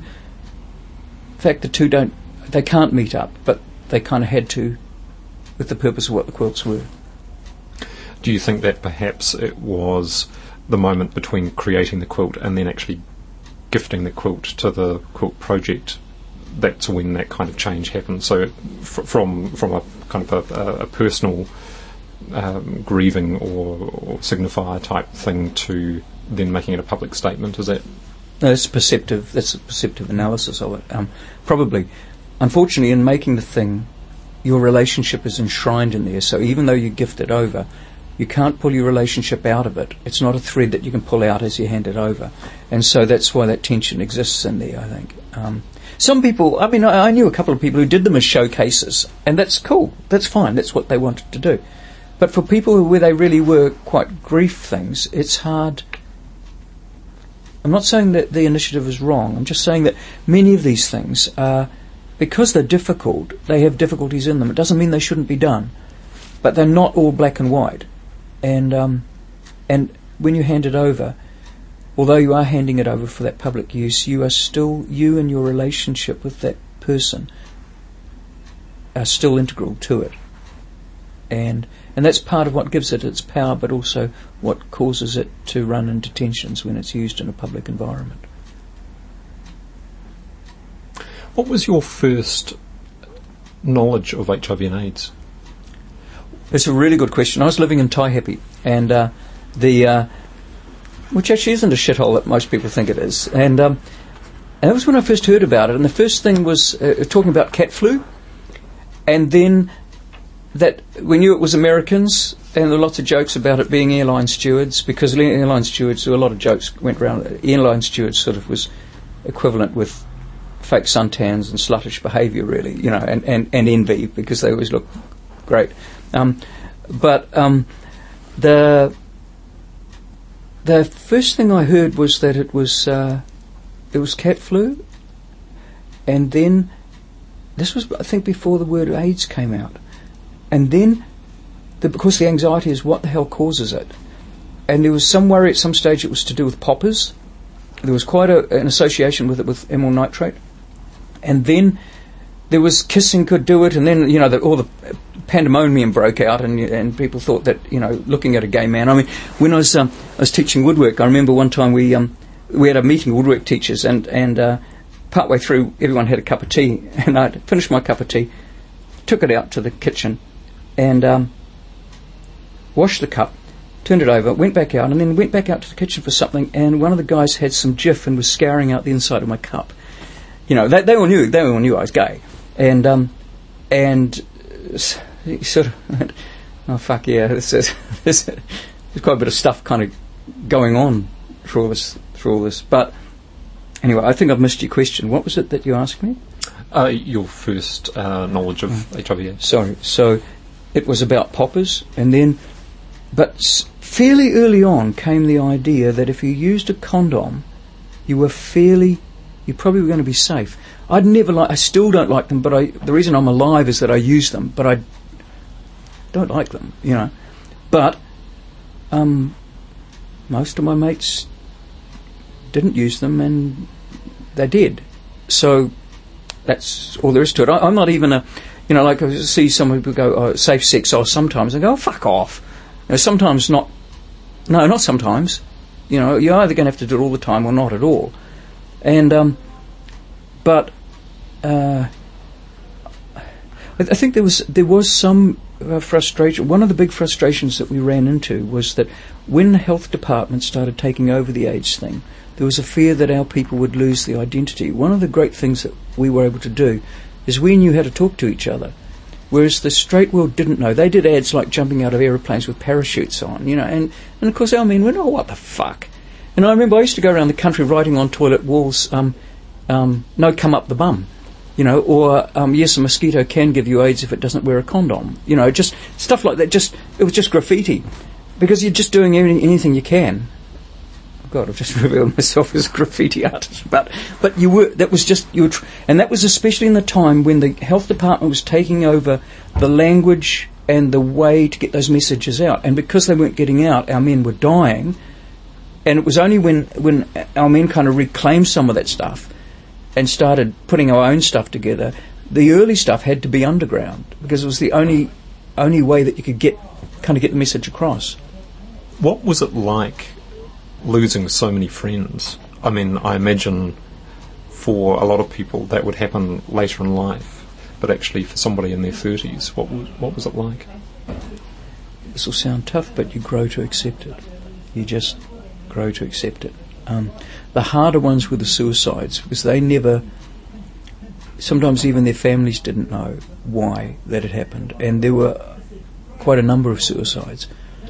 can't meet up, but they kind of had to, with the purpose of what the quilts were. Do you think that perhaps it was the moment between creating the quilt and then actually gifting the quilt to the quilt project, that's when that kind of change happened? So from a kind of a personal grieving or signifier type thing to then making it a public statement, is that? No, that's a perceptive analysis of it. Probably. Unfortunately, in making the thing, your relationship is enshrined in there, so even though you gift it over, you can't pull your relationship out of it. It's not a thread that you can pull out as you hand it over. And so that's why that tension exists in there, I think. Some people, I knew a couple of people who did them as showcases, and that's cool. That's fine. That's what they wanted to do. But for people where they really were quite grief things, it's hard. I'm not saying that the initiative is wrong. I'm just saying that many of these things, because they're difficult, they have difficulties in them. It doesn't mean they shouldn't be done. But they're not all black and white. And when you hand it over, although you are handing it over for that public use, you and your relationship with that person are still integral to it. And that's part of what gives it its power, but also what causes it to run into tensions when it's used in a public environment. What was your first knowledge of HIV and AIDS? It's a really good question. I was living in Taihape, and which actually isn't a shithole that most people think it is. And that was when I first heard about it. And the first thing was talking about cat flu, and then that we knew it was Americans, and there were lots of jokes about it being airline stewards, because airline stewards, there were a lot of jokes went around. Airline stewards sort of was equivalent with fake suntans and sluttish behaviour, really, and envy, because they always look great. But the first thing I heard was that it was cat flu, and then this was, I think, before the word AIDS came out, and then because the anxiety is what the hell causes it, and there was some worry at some stage it was to do with poppers. There was quite an association with it with amyl nitrate, and then there was kissing could do it, and then all the pandemonium broke out, and people thought that looking at a gay man. I mean, when I was teaching woodwork, I remember one time we had a meeting of woodwork teachers, and partway through everyone had a cup of tea, and I'd finished my cup of tea, took it out to the kitchen, and washed the cup, turned it over, went back out, and then went back out to the kitchen for something, and one of the guys had some Jif and was scouring out the inside of my cup. They all knew I was gay, and he sort of went, oh fuck yeah, there's quite a bit of stuff kind of going on through all this. But anyway, I think I've missed your question. What was it that you asked me? Your first knowledge of HIV. Sorry. So it was about poppers, and then, but fairly early on came the idea that if you used a condom, you probably were going to be safe. I still don't like them, but the reason I'm alive is that I use them, but I don't like them, But most of my mates didn't use them, and they did. So that's all there is to it. I'm not even like I see some people go, safe sex, sometimes I go, fuck off. Sometimes not. No, not sometimes. You're either going to have to do it all the time or not at all. And but I think there was some frustration. One of the big frustrations that we ran into was that when the health department started taking over the AIDS thing, there was a fear that our people would lose the identity. One of the great things that we were able to do is we knew how to talk to each other, whereas the straight world didn't know. They did ads like jumping out of aeroplanes with parachutes on, and of course our men went, oh, what the fuck? And I remember I used to go around the country writing on toilet walls, no, come up the bum, or yes, a mosquito can give you AIDS if it doesn't wear a condom, just stuff like that. It was just graffiti, because you're just doing anything you can. God, I've just revealed myself as a graffiti artist, but you were. That was just you were, and that was especially in the time when the health department was taking over the language and the way to get those messages out. And because they weren't getting out, our men were dying. And it was only when our men kind of reclaimed some of that stuff and started putting our own stuff together. The early stuff had to be underground because it was the only way that you could get the message across. What was it like losing so many friends? I mean, I imagine for a lot of people that would happen later in life, but actually for somebody in their 30s, what was it like? This will sound tough, but you grow to accept it. You just grow to accept it. The harder ones were the suicides, because they never, sometimes even their families didn't know why that had happened, and there were quite a number of suicides.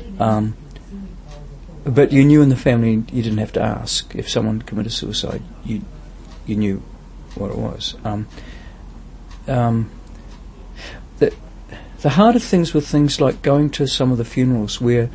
But you knew in the family, you didn't have to ask. If someone committed suicide, you knew what it was. The harder things were things like going to some of the funerals where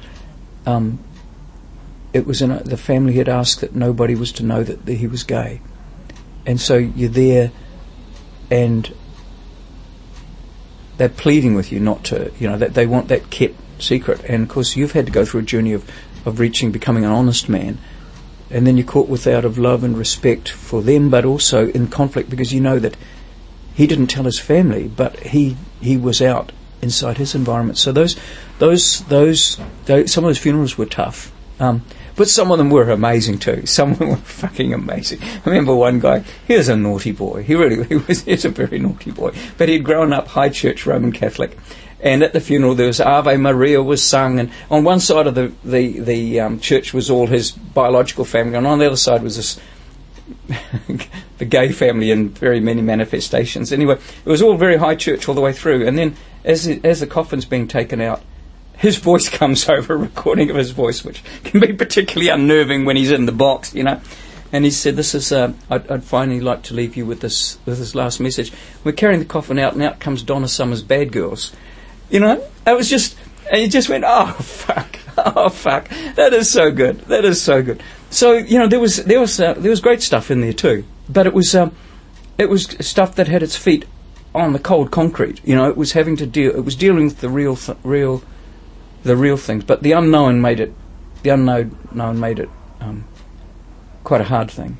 it was the family had asked that nobody was to know that he was gay, and so you're there, and they're pleading with you not to, that they want that kept secret. And of course, you've had to go through a journey of becoming an honest man, and then you're caught with out of love and respect for them, but also in conflict because you know that he didn't tell his family, but he was out inside his environment. So those some of those funerals were tough, but some of them were amazing too. Some of them were fucking amazing. I remember one guy. He was a naughty boy. He was a very naughty boy, but he'd grown up high church Roman Catholic. And at the funeral there was Ave Maria was sung, and on one side of the church was all his biological family, and on the other side was this the gay family in very many manifestations. Anyway, it was all very high church all the way through. And then as the coffin's being taken out, his voice comes over, a recording of his voice, which can be particularly unnerving when he's in the box, And he said, "This is I'd finally like to leave you with this last message. We're carrying the coffin out, and out comes Donna Summer's Bad Girls." It was just, and you just went, oh fuck, that is so good. So there was great stuff in there too, but it was stuff that had its feet on the cold concrete. It was dealing with the real things, but the unknown made it quite a hard thing.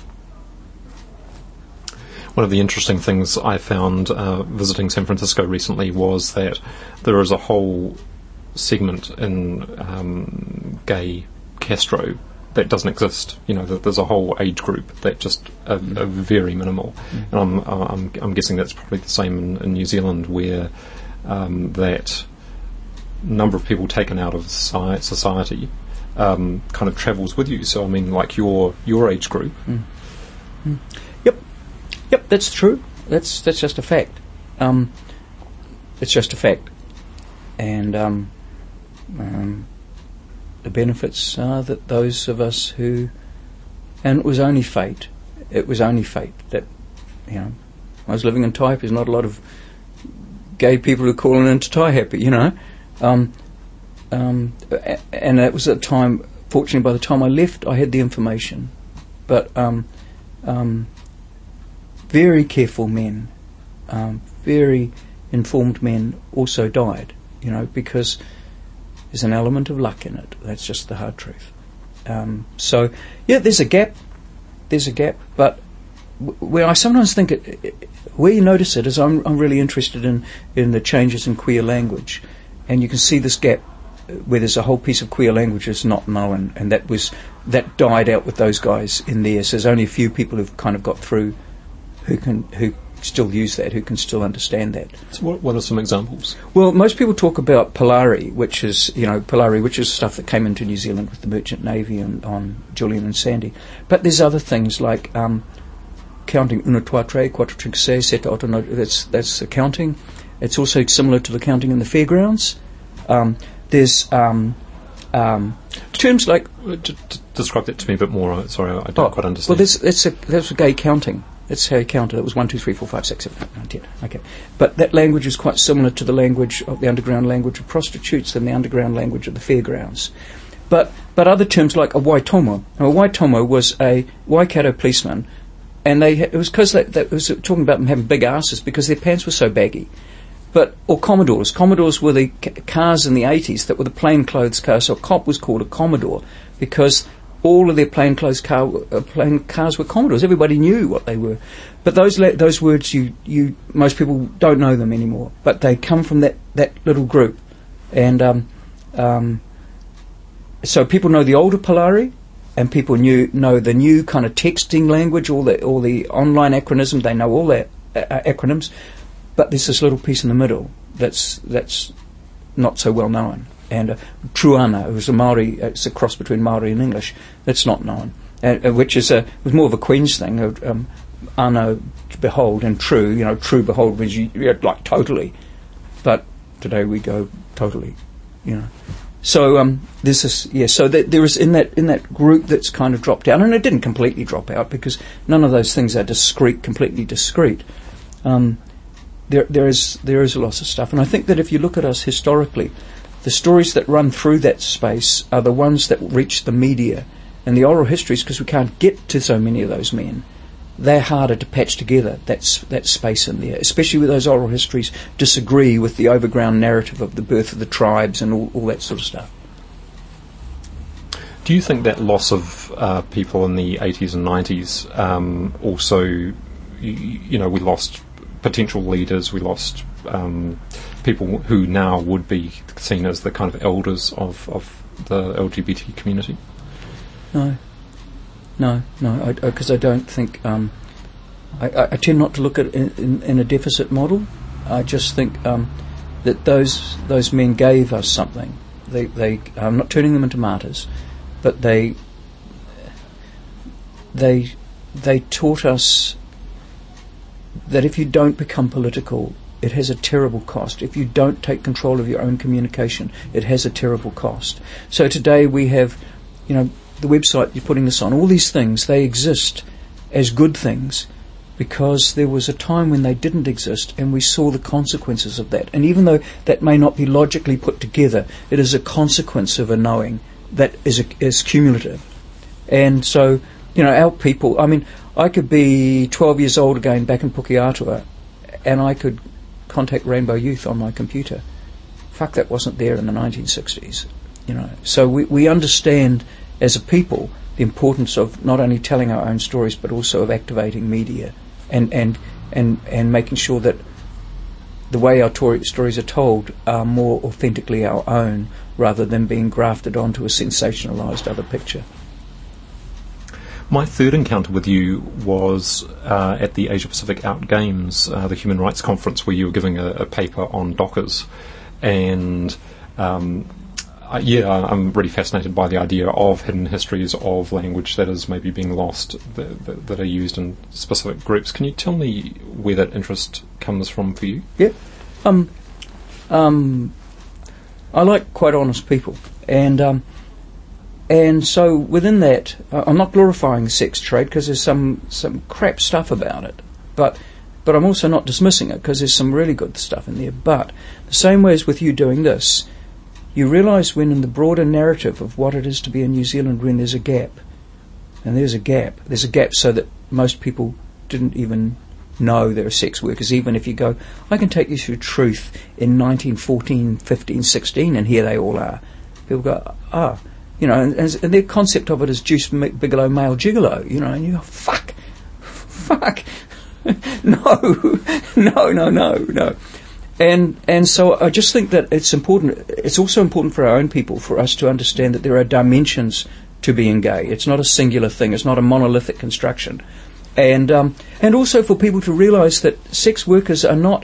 One of the interesting things I found visiting San Francisco recently was that there is a whole segment in gay Castro that doesn't exist. There's a whole age group that just are very minimal. And I'm guessing that's probably the same in New Zealand, where that number of people taken out of society kind of travels with you. So I mean, like your age group. Yep, that's true. That's just a fact. It's just a fact, and the benefits are that those of us who, and it was only fate. It was only fate that I was living in Taipa. There's not a lot of gay people who are calling into Taihape, and that was at the time. Fortunately, by the time I left, I had the information, but very careful men, very informed men also died, because there's an element of luck in it. That's just the hard truth. So, yeah, there's a gap, but where I sometimes think where you notice it is I'm really interested in the changes in queer language, and you can see this gap where there's a whole piece of queer language is not known, and that died out with those guys in there. So there's only a few people who've kind of got through who still use that, who can still understand that. So what are some examples? Well, most people talk about Polari, which is stuff that came into New Zealand with the Merchant Navy and on Julian and Sandy. But there's other things like counting una, trois, tres, quatre, cinque, six, sept, ocho, nove. That's the counting. It's also similar to the counting in the fairgrounds. There's terms like describe that to me a bit more. Sorry, I don't quite understand. Well, that's a gay counting. That's how you counted. It was 1, 2, 3, 4, 5, 6, 7, 8, 9, 10. Okay, but that language is quite similar to the language of the underground language of prostitutes and the underground language of the fairgrounds. But other terms like a Waitomo. Now, a Waitomo was a Waikato policeman, and it was because that was talking about them having big asses because their pants were so baggy. Or Commodores. Commodores were the cars in the 80s that were the plainclothes cars. So a cop was called a Commodore because all of their plainclothes cars were Commodores. Everybody knew what they were. But those words, most people don't know them anymore. But they come from that little group. And so people know the older Polari, and people know the new kind of texting language, all the online acronyms. They know all the acronyms. But there's this little piece in the middle that's not so well known. And Truana, it was a Maori, it's a cross between Maori and English, that's not known, which was more of a Queen's thing. Ana, behold, and true, true, behold, means like totally. But today we go totally, So there's this, so there is in that group that's kind of dropped out, and it didn't completely drop out because none of those things are completely discrete. There is a lot of stuff, and I think that if you look at us historically, the stories that run through that space are the ones that reach the media, and the oral histories, because we can't get to so many of those men, they're harder to patch together, that space in there, especially with those oral histories disagree with the overground narrative of the birth of the tribes and all that sort of stuff. Do you think that loss of people in the 80s and 90s also, we lost potential leaders, we lost people who now would be seen as the kind of elders of the LGBT community? No, because I don't think I tend not to look at it in a deficit model. I just think that those men gave us something. I'm not turning them into martyrs, but they taught us that if you don't become political, it has a terrible cost. If you don't take control of your own communication, it has a terrible cost. So today we have, the website you're putting this on, all these things, they exist as good things because there was a time when they didn't exist and we saw the consequences of that. And even though that may not be logically put together, it is a consequence of a knowing that is cumulative. And so, our people, I could be 12 years old again back in Pukeatua and I could contact Rainbow Youth on my computer. Fuck, that wasn't there in the 1960s. So we understand as a people the importance of not only telling our own stories but also of activating media and making sure that the way our stories are told are more authentically our own rather than being grafted onto a sensationalised other picture. My third encounter with you was at the Asia Pacific Out Games, the Human Rights Conference, where you were giving a paper on Dockers. And I'm really fascinated by the idea of hidden histories of language that is maybe being lost, that are used in specific groups. Can you tell me where that interest comes from for you? Yeah. I like quite honest people. And so within that, I'm not glorifying the sex trade because there's some crap stuff about it, but I'm also not dismissing it because there's some really good stuff in there. But the same way as with you doing this, you realise when in the broader narrative of what it is to be in New Zealand when there's a gap, and there's a gap so that most people didn't even know there are sex workers, even if you go, I can take you through truth in 1914, 15, 16, and here they all are. People go, and their concept of it is Juice Bigelow, male gigolo, and you go, fuck, no. And so I just think that it's important. It's also important for our own people, for us to understand that there are dimensions to being gay. It's not a singular thing. It's not a monolithic construction. And also for people to realise that sex workers are not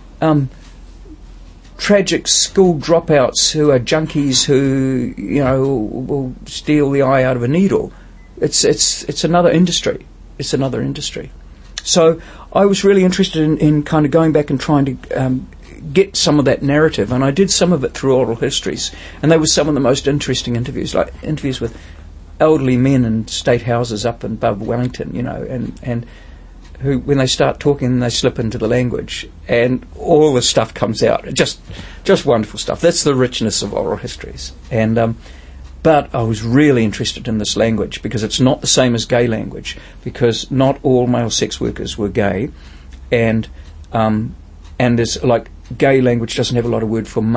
tragic school dropouts who are junkies who, will steal the eye out of a needle. It's another industry. It's another industry. So I was really interested in kind of going back and trying to get some of that narrative, and I did some of it through oral histories, and they were some of the most interesting interviews, like interviews with elderly men in state houses up above Wellington, and who, when they start talking, they slip into the language, and all the stuff comes out. Just wonderful stuff. That's the richness of oral histories. And but I was really interested in this language because it's not the same as gay language, because not all male sex workers were gay, and there's like gay language doesn't have a lot of words for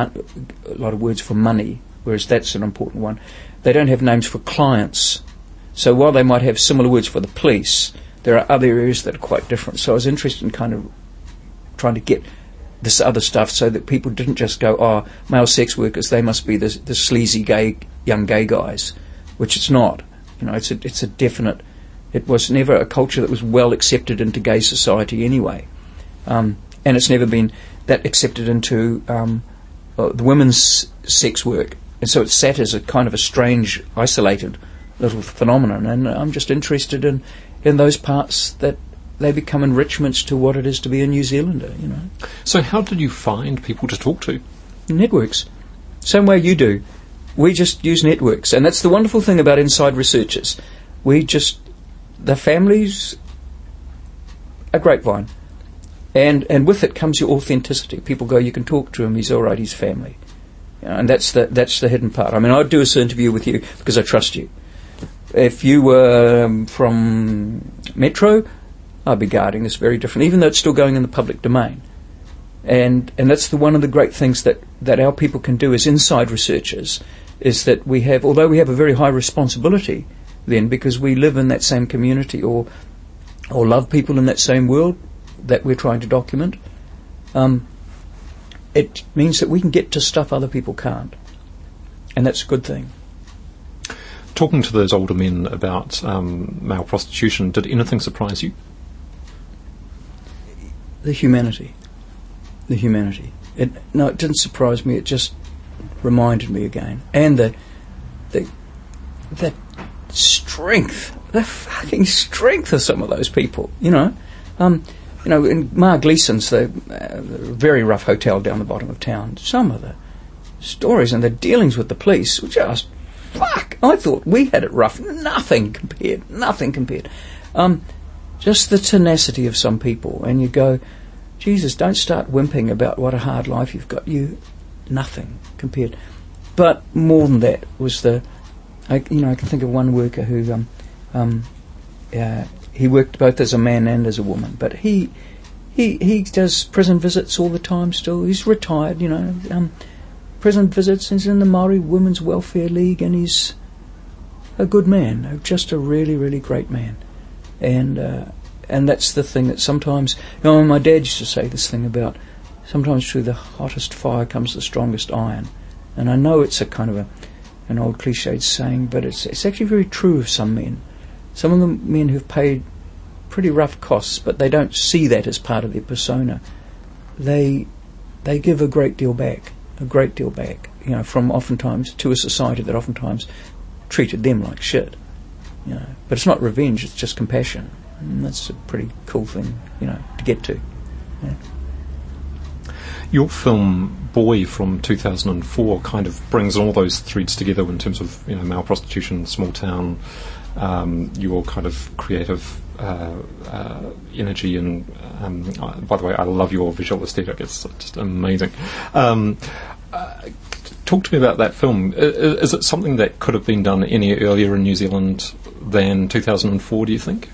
money, whereas that's an important one. They don't have names for clients, so while they might have similar words for the police, there are other areas that are quite different. So I was interested in kind of trying to get this other stuff so that people didn't just go, oh, male sex workers, they must be the sleazy young gay guys, which it's not. It's a definite. It was never a culture that was well accepted into gay society anyway, and it's never been that accepted into the women's sex work, and so it's sat as a kind of a strange, isolated little phenomenon. And I'm just interested in those parts that they become enrichments to what it is to be a New Zealander. So how did you find people to talk to? Networks, same way you do. We just use networks, and that's the wonderful thing about inside researchers. The families, a grapevine. And with it comes your authenticity. People go, you can talk to him, he's all right, he's family. And that's the hidden part. I mean, I'd do this interview with you because I trust you. If you were from Metro, I'd be guarding this very different, even though it's still going in the public domain. And that's one of the great things that our people can do as inside researchers, is that although we have a very high responsibility then, because we live in that same community or love people in that same world that we're trying to document, it means that we can get to stuff other people can't. And that's a good thing. Talking to those older men about male prostitution, did anything surprise you? The humanity. It didn't surprise me. It just reminded me again, and the strength, the fucking strength of some of those people. In Mar Gleeson's, the very rough hotel down the bottom of town, some of the stories and the dealings with the police were just fuck. I thought we had it rough. Nothing compared. Just the tenacity of some people, and you go, Jesus, don't start whimpering about what a hard life you've got. Nothing compared. But more than that was I can think of one worker who he worked both as a man and as a woman, but he does prison visits all the time still. He's retired, prison visits. He's in the Māori Women's Welfare League, and he's a good man, just a really, really great man. And that's the thing that sometimes, my dad used to say this thing about sometimes through the hottest fire comes the strongest iron. And I know it's a kind of an old cliched saying, but it's actually very true of some men. Some of the men who've paid pretty rough costs, but they don't see that as part of their persona. They give a great deal back, from oftentimes to a society that oftentimes treated them like shit. But it's not revenge, it's just compassion. And that's a pretty cool thing, to get to. Yeah. Your film Boy from 2004 kind of brings all those threads together in terms of male prostitution, small town, your kind of creative energy, and by the way, I love your visual aesthetic. It's just amazing. Talk to me about that film. Is it something that could have been done any earlier in New Zealand than 2004, do you think?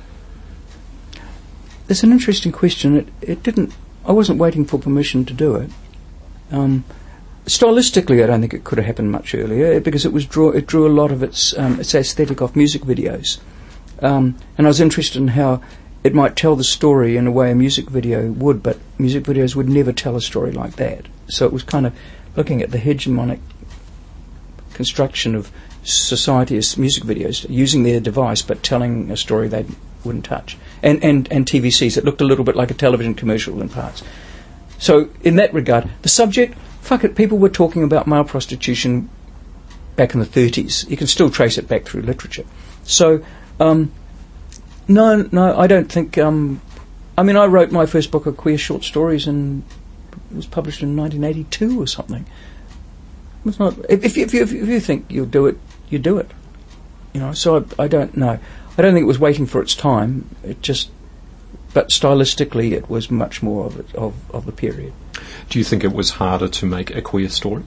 It's an interesting question. It didn't. I wasn't waiting for permission to do it. Stylistically, I don't think it could have happened much earlier, because it drew a lot of its aesthetic off music videos, and I was interested in how it might tell the story in a way a music video would, but music videos would never tell a story like that. So it was kind of looking at the hegemonic construction of society as music videos, using their device but telling a story they wouldn't touch. And TVCs, it looked a little bit like a television commercial in parts. So in that regard, the subject, fuck it, people were talking about male prostitution back in the 30s. You can still trace it back through literature. So, no, I don't think... I mean, I wrote my first book of queer short stories and it was published in 1982 or something. It's not... If you think you'll do it, you do it. You know, so I don't know. I don't think it was waiting for its time. It just... But stylistically, it was much more of the period. Do you think it was harder to make a queer story?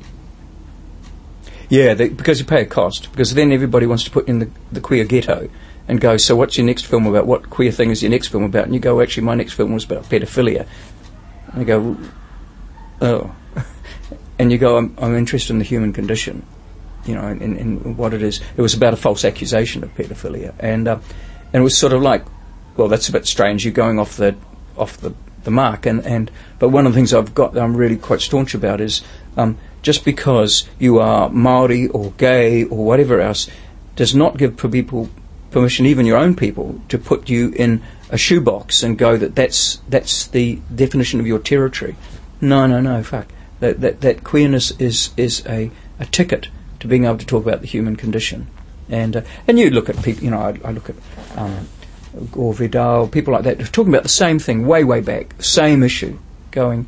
Yeah, because you pay a cost. Because then everybody wants to put in the queer ghetto and go, so what's your next film about? What queer thing is your next film about? And you go, actually, my next film was about pedophilia. And you go, oh. And you go, I'm interested in the human condition, you know, in what it is. It was about a false accusation of pedophilia. And it was sort of like, well, that's a bit strange. You're going off the mark, but one of the things I've got that I'm really quite staunch about is just because you are Maori or gay or whatever else does not give people permission, even your own people, to put you in a shoebox and go that's the definition of your territory. No, fuck. That queerness is a ticket to being able to talk about the human condition, and you look at people. You know, I look at. Gore Vidal, people like that, talking about the same thing way back, same issue, going,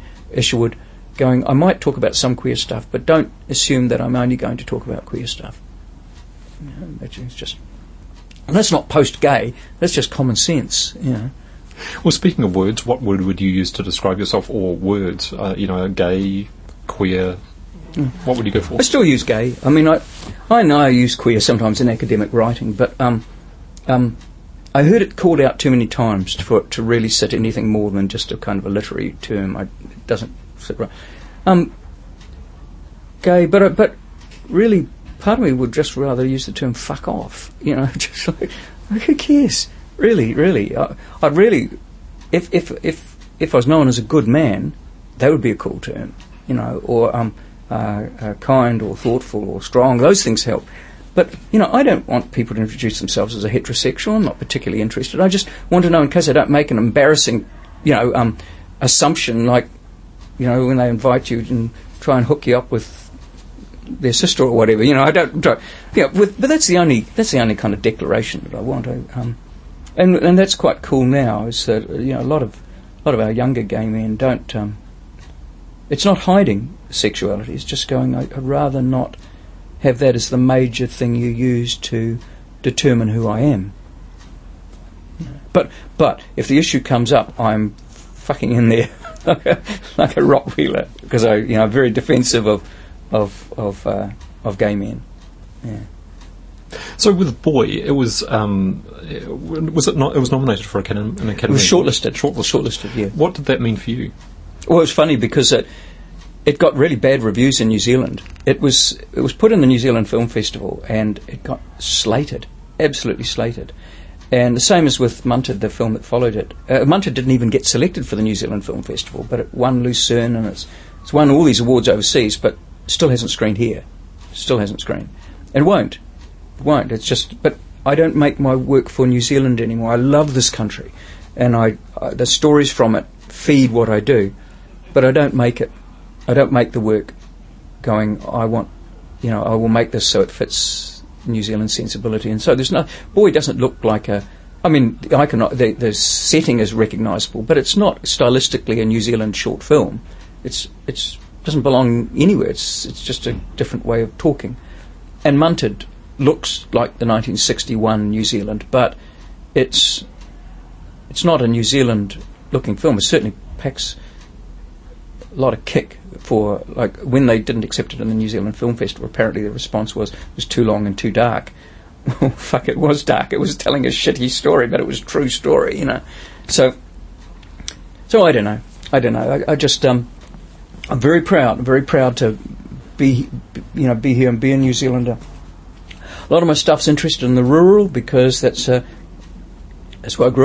I might talk about some queer stuff, but don't assume that I'm only going to talk about queer stuff. You know, it's just, and that's not post-gay, that's just common sense, you know. Well, speaking of words, what word would you use to describe yourself, or words, gay, queer, what would you go for? I still use gay. I mean, I know I use queer sometimes in academic writing, but I heard it called out too many times for it to really sit anything more than just a kind of a literary term. It doesn't sit right. Gay, but really, part of me would just rather use the term "fuck off." You know, just like who cares? Really, I'd really, if I was known as a good man, that would be a cool term. You know, or kind or thoughtful or strong. Those things help. But, you know, I don't want people to introduce themselves as a heterosexual. I'm not particularly interested. I just want to know, in case I don't make an embarrassing, assumption, like, you know, when they invite you and try and hook you up with their sister or whatever. You know, I don't. But that's the only kind of declaration that I want. And that's quite cool now. Is that a lot of our younger gay men don't. It's not hiding sexuality. It's just going. I'd rather not have that as the major thing you use to determine who I am. But if the issue comes up, I'm fucking in there like a rock wheeler, because I'm very defensive of gay men. Yeah. So with Boy, it was it was nominated for an Academy. It was shortlisted. Yeah. What did that mean for you? Well, it was funny because it got really bad reviews in New Zealand. It was put in the New Zealand Film Festival and it got slated, absolutely slated. And the same as with Munted, the film that followed it. Munted didn't even get selected for the New Zealand Film Festival, but it won Lucerne and it's won all these awards overseas, but still hasn't screened here. Still hasn't screened. And won't. It's just, but I don't make my work for New Zealand anymore. I love this country, and the stories from it feed what I do, but I don't make it. I don't make the work going, I will make this so it fits New Zealand sensibility. And so Boy doesn't look like the setting is recognisable, but it's not stylistically a New Zealand short film. It doesn't belong anywhere. It's just a different way of talking. And Munted looks like the 1961 New Zealand, but it's not a New Zealand looking film. It certainly packs a lot of kick for, like, when they didn't accept it in the New Zealand Film Festival, apparently the response was it was too long and too dark. Well, fuck, it was dark. It was telling a shitty story, but it was a true story, you know. So I don't know. I just I'm very proud to be here and be a New Zealander. A lot of my stuff's interested in the rural because that's where I grew up.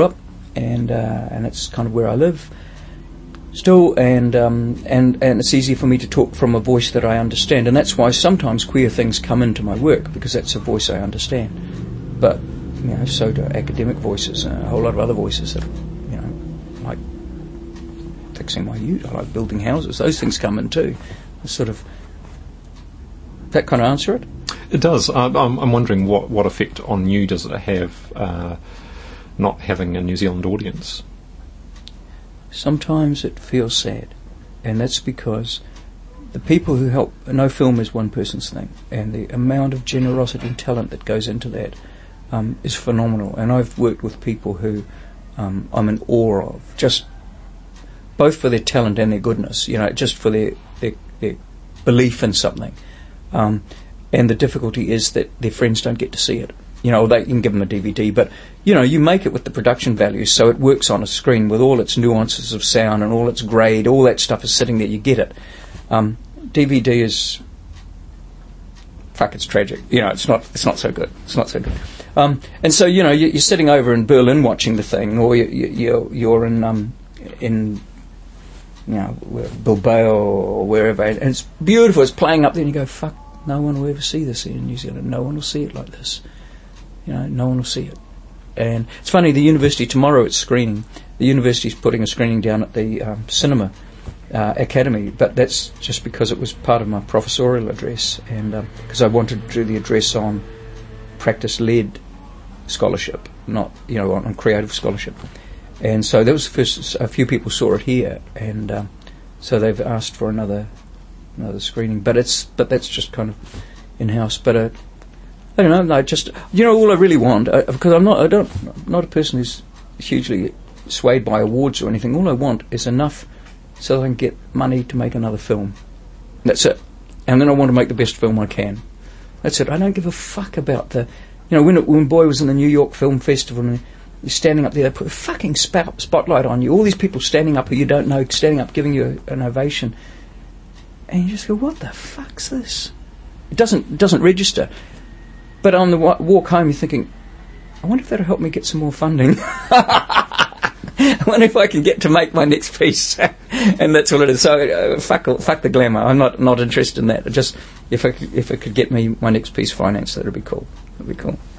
and it's kind of where I live still, and it's easy for me to talk from a voice that I understand, and that's why sometimes queer things come into my work, because that's a voice I understand. But so do academic voices and a whole lot of other voices that like fixing my ute, I like building houses. Those things come in too. Sort of. That kind of answer it? It does. I'm wondering what effect on you does it have not having a New Zealand audience? Sometimes it feels sad, and that's because the people who help, no film is one person's thing, and the amount of generosity and talent that goes into that is phenomenal. And I've worked with people who I'm in awe of, just both for their talent and their goodness, just for their belief in something. And the difficulty is that their friends don't get to see it. They can give them a DVD, but you make it with the production values, so it works on a screen with all its nuances of sound and all its grade, all that stuff is sitting there, you get it. DVD is, it's tragic. It's not so good. It's not so good. And so you're sitting over in Berlin watching the thing, or you're in Bilbao or wherever, and it's beautiful. It's playing up there, and you go, fuck, no one will ever see this in New Zealand. No one will see it like this. No one will see it. And it's funny, the university, tomorrow it's screening. The university's putting a screening down at the Cinema Academy, but that's just because it was part of my professorial address, and because I wanted to do the address on practice-led scholarship, not, on creative scholarship. And so that was the first, a few people saw it here, and so they've asked for another screening, but that's just kind of in-house. But I don't know. I just, all I really want, because I'm not a person who's hugely swayed by awards or anything. All I want is enough so that I can get money to make another film. That's it. And then I want to make the best film I can. That's it. I don't give a fuck about the, when Boy was in the New York Film Festival and you're standing up there, they put a fucking spotlight on you. All these people standing up who you don't know, standing up, giving you an ovation, and you just go, "What the fuck's this?" It doesn't register. But on the walk home, you're thinking, I wonder if that'll help me get some more funding. I wonder if I can get to make my next piece. And that's all it is. So fuck the glamour. I'm not interested in that. Just if it could get me my next piece financed, that'd be cool. That'd be cool.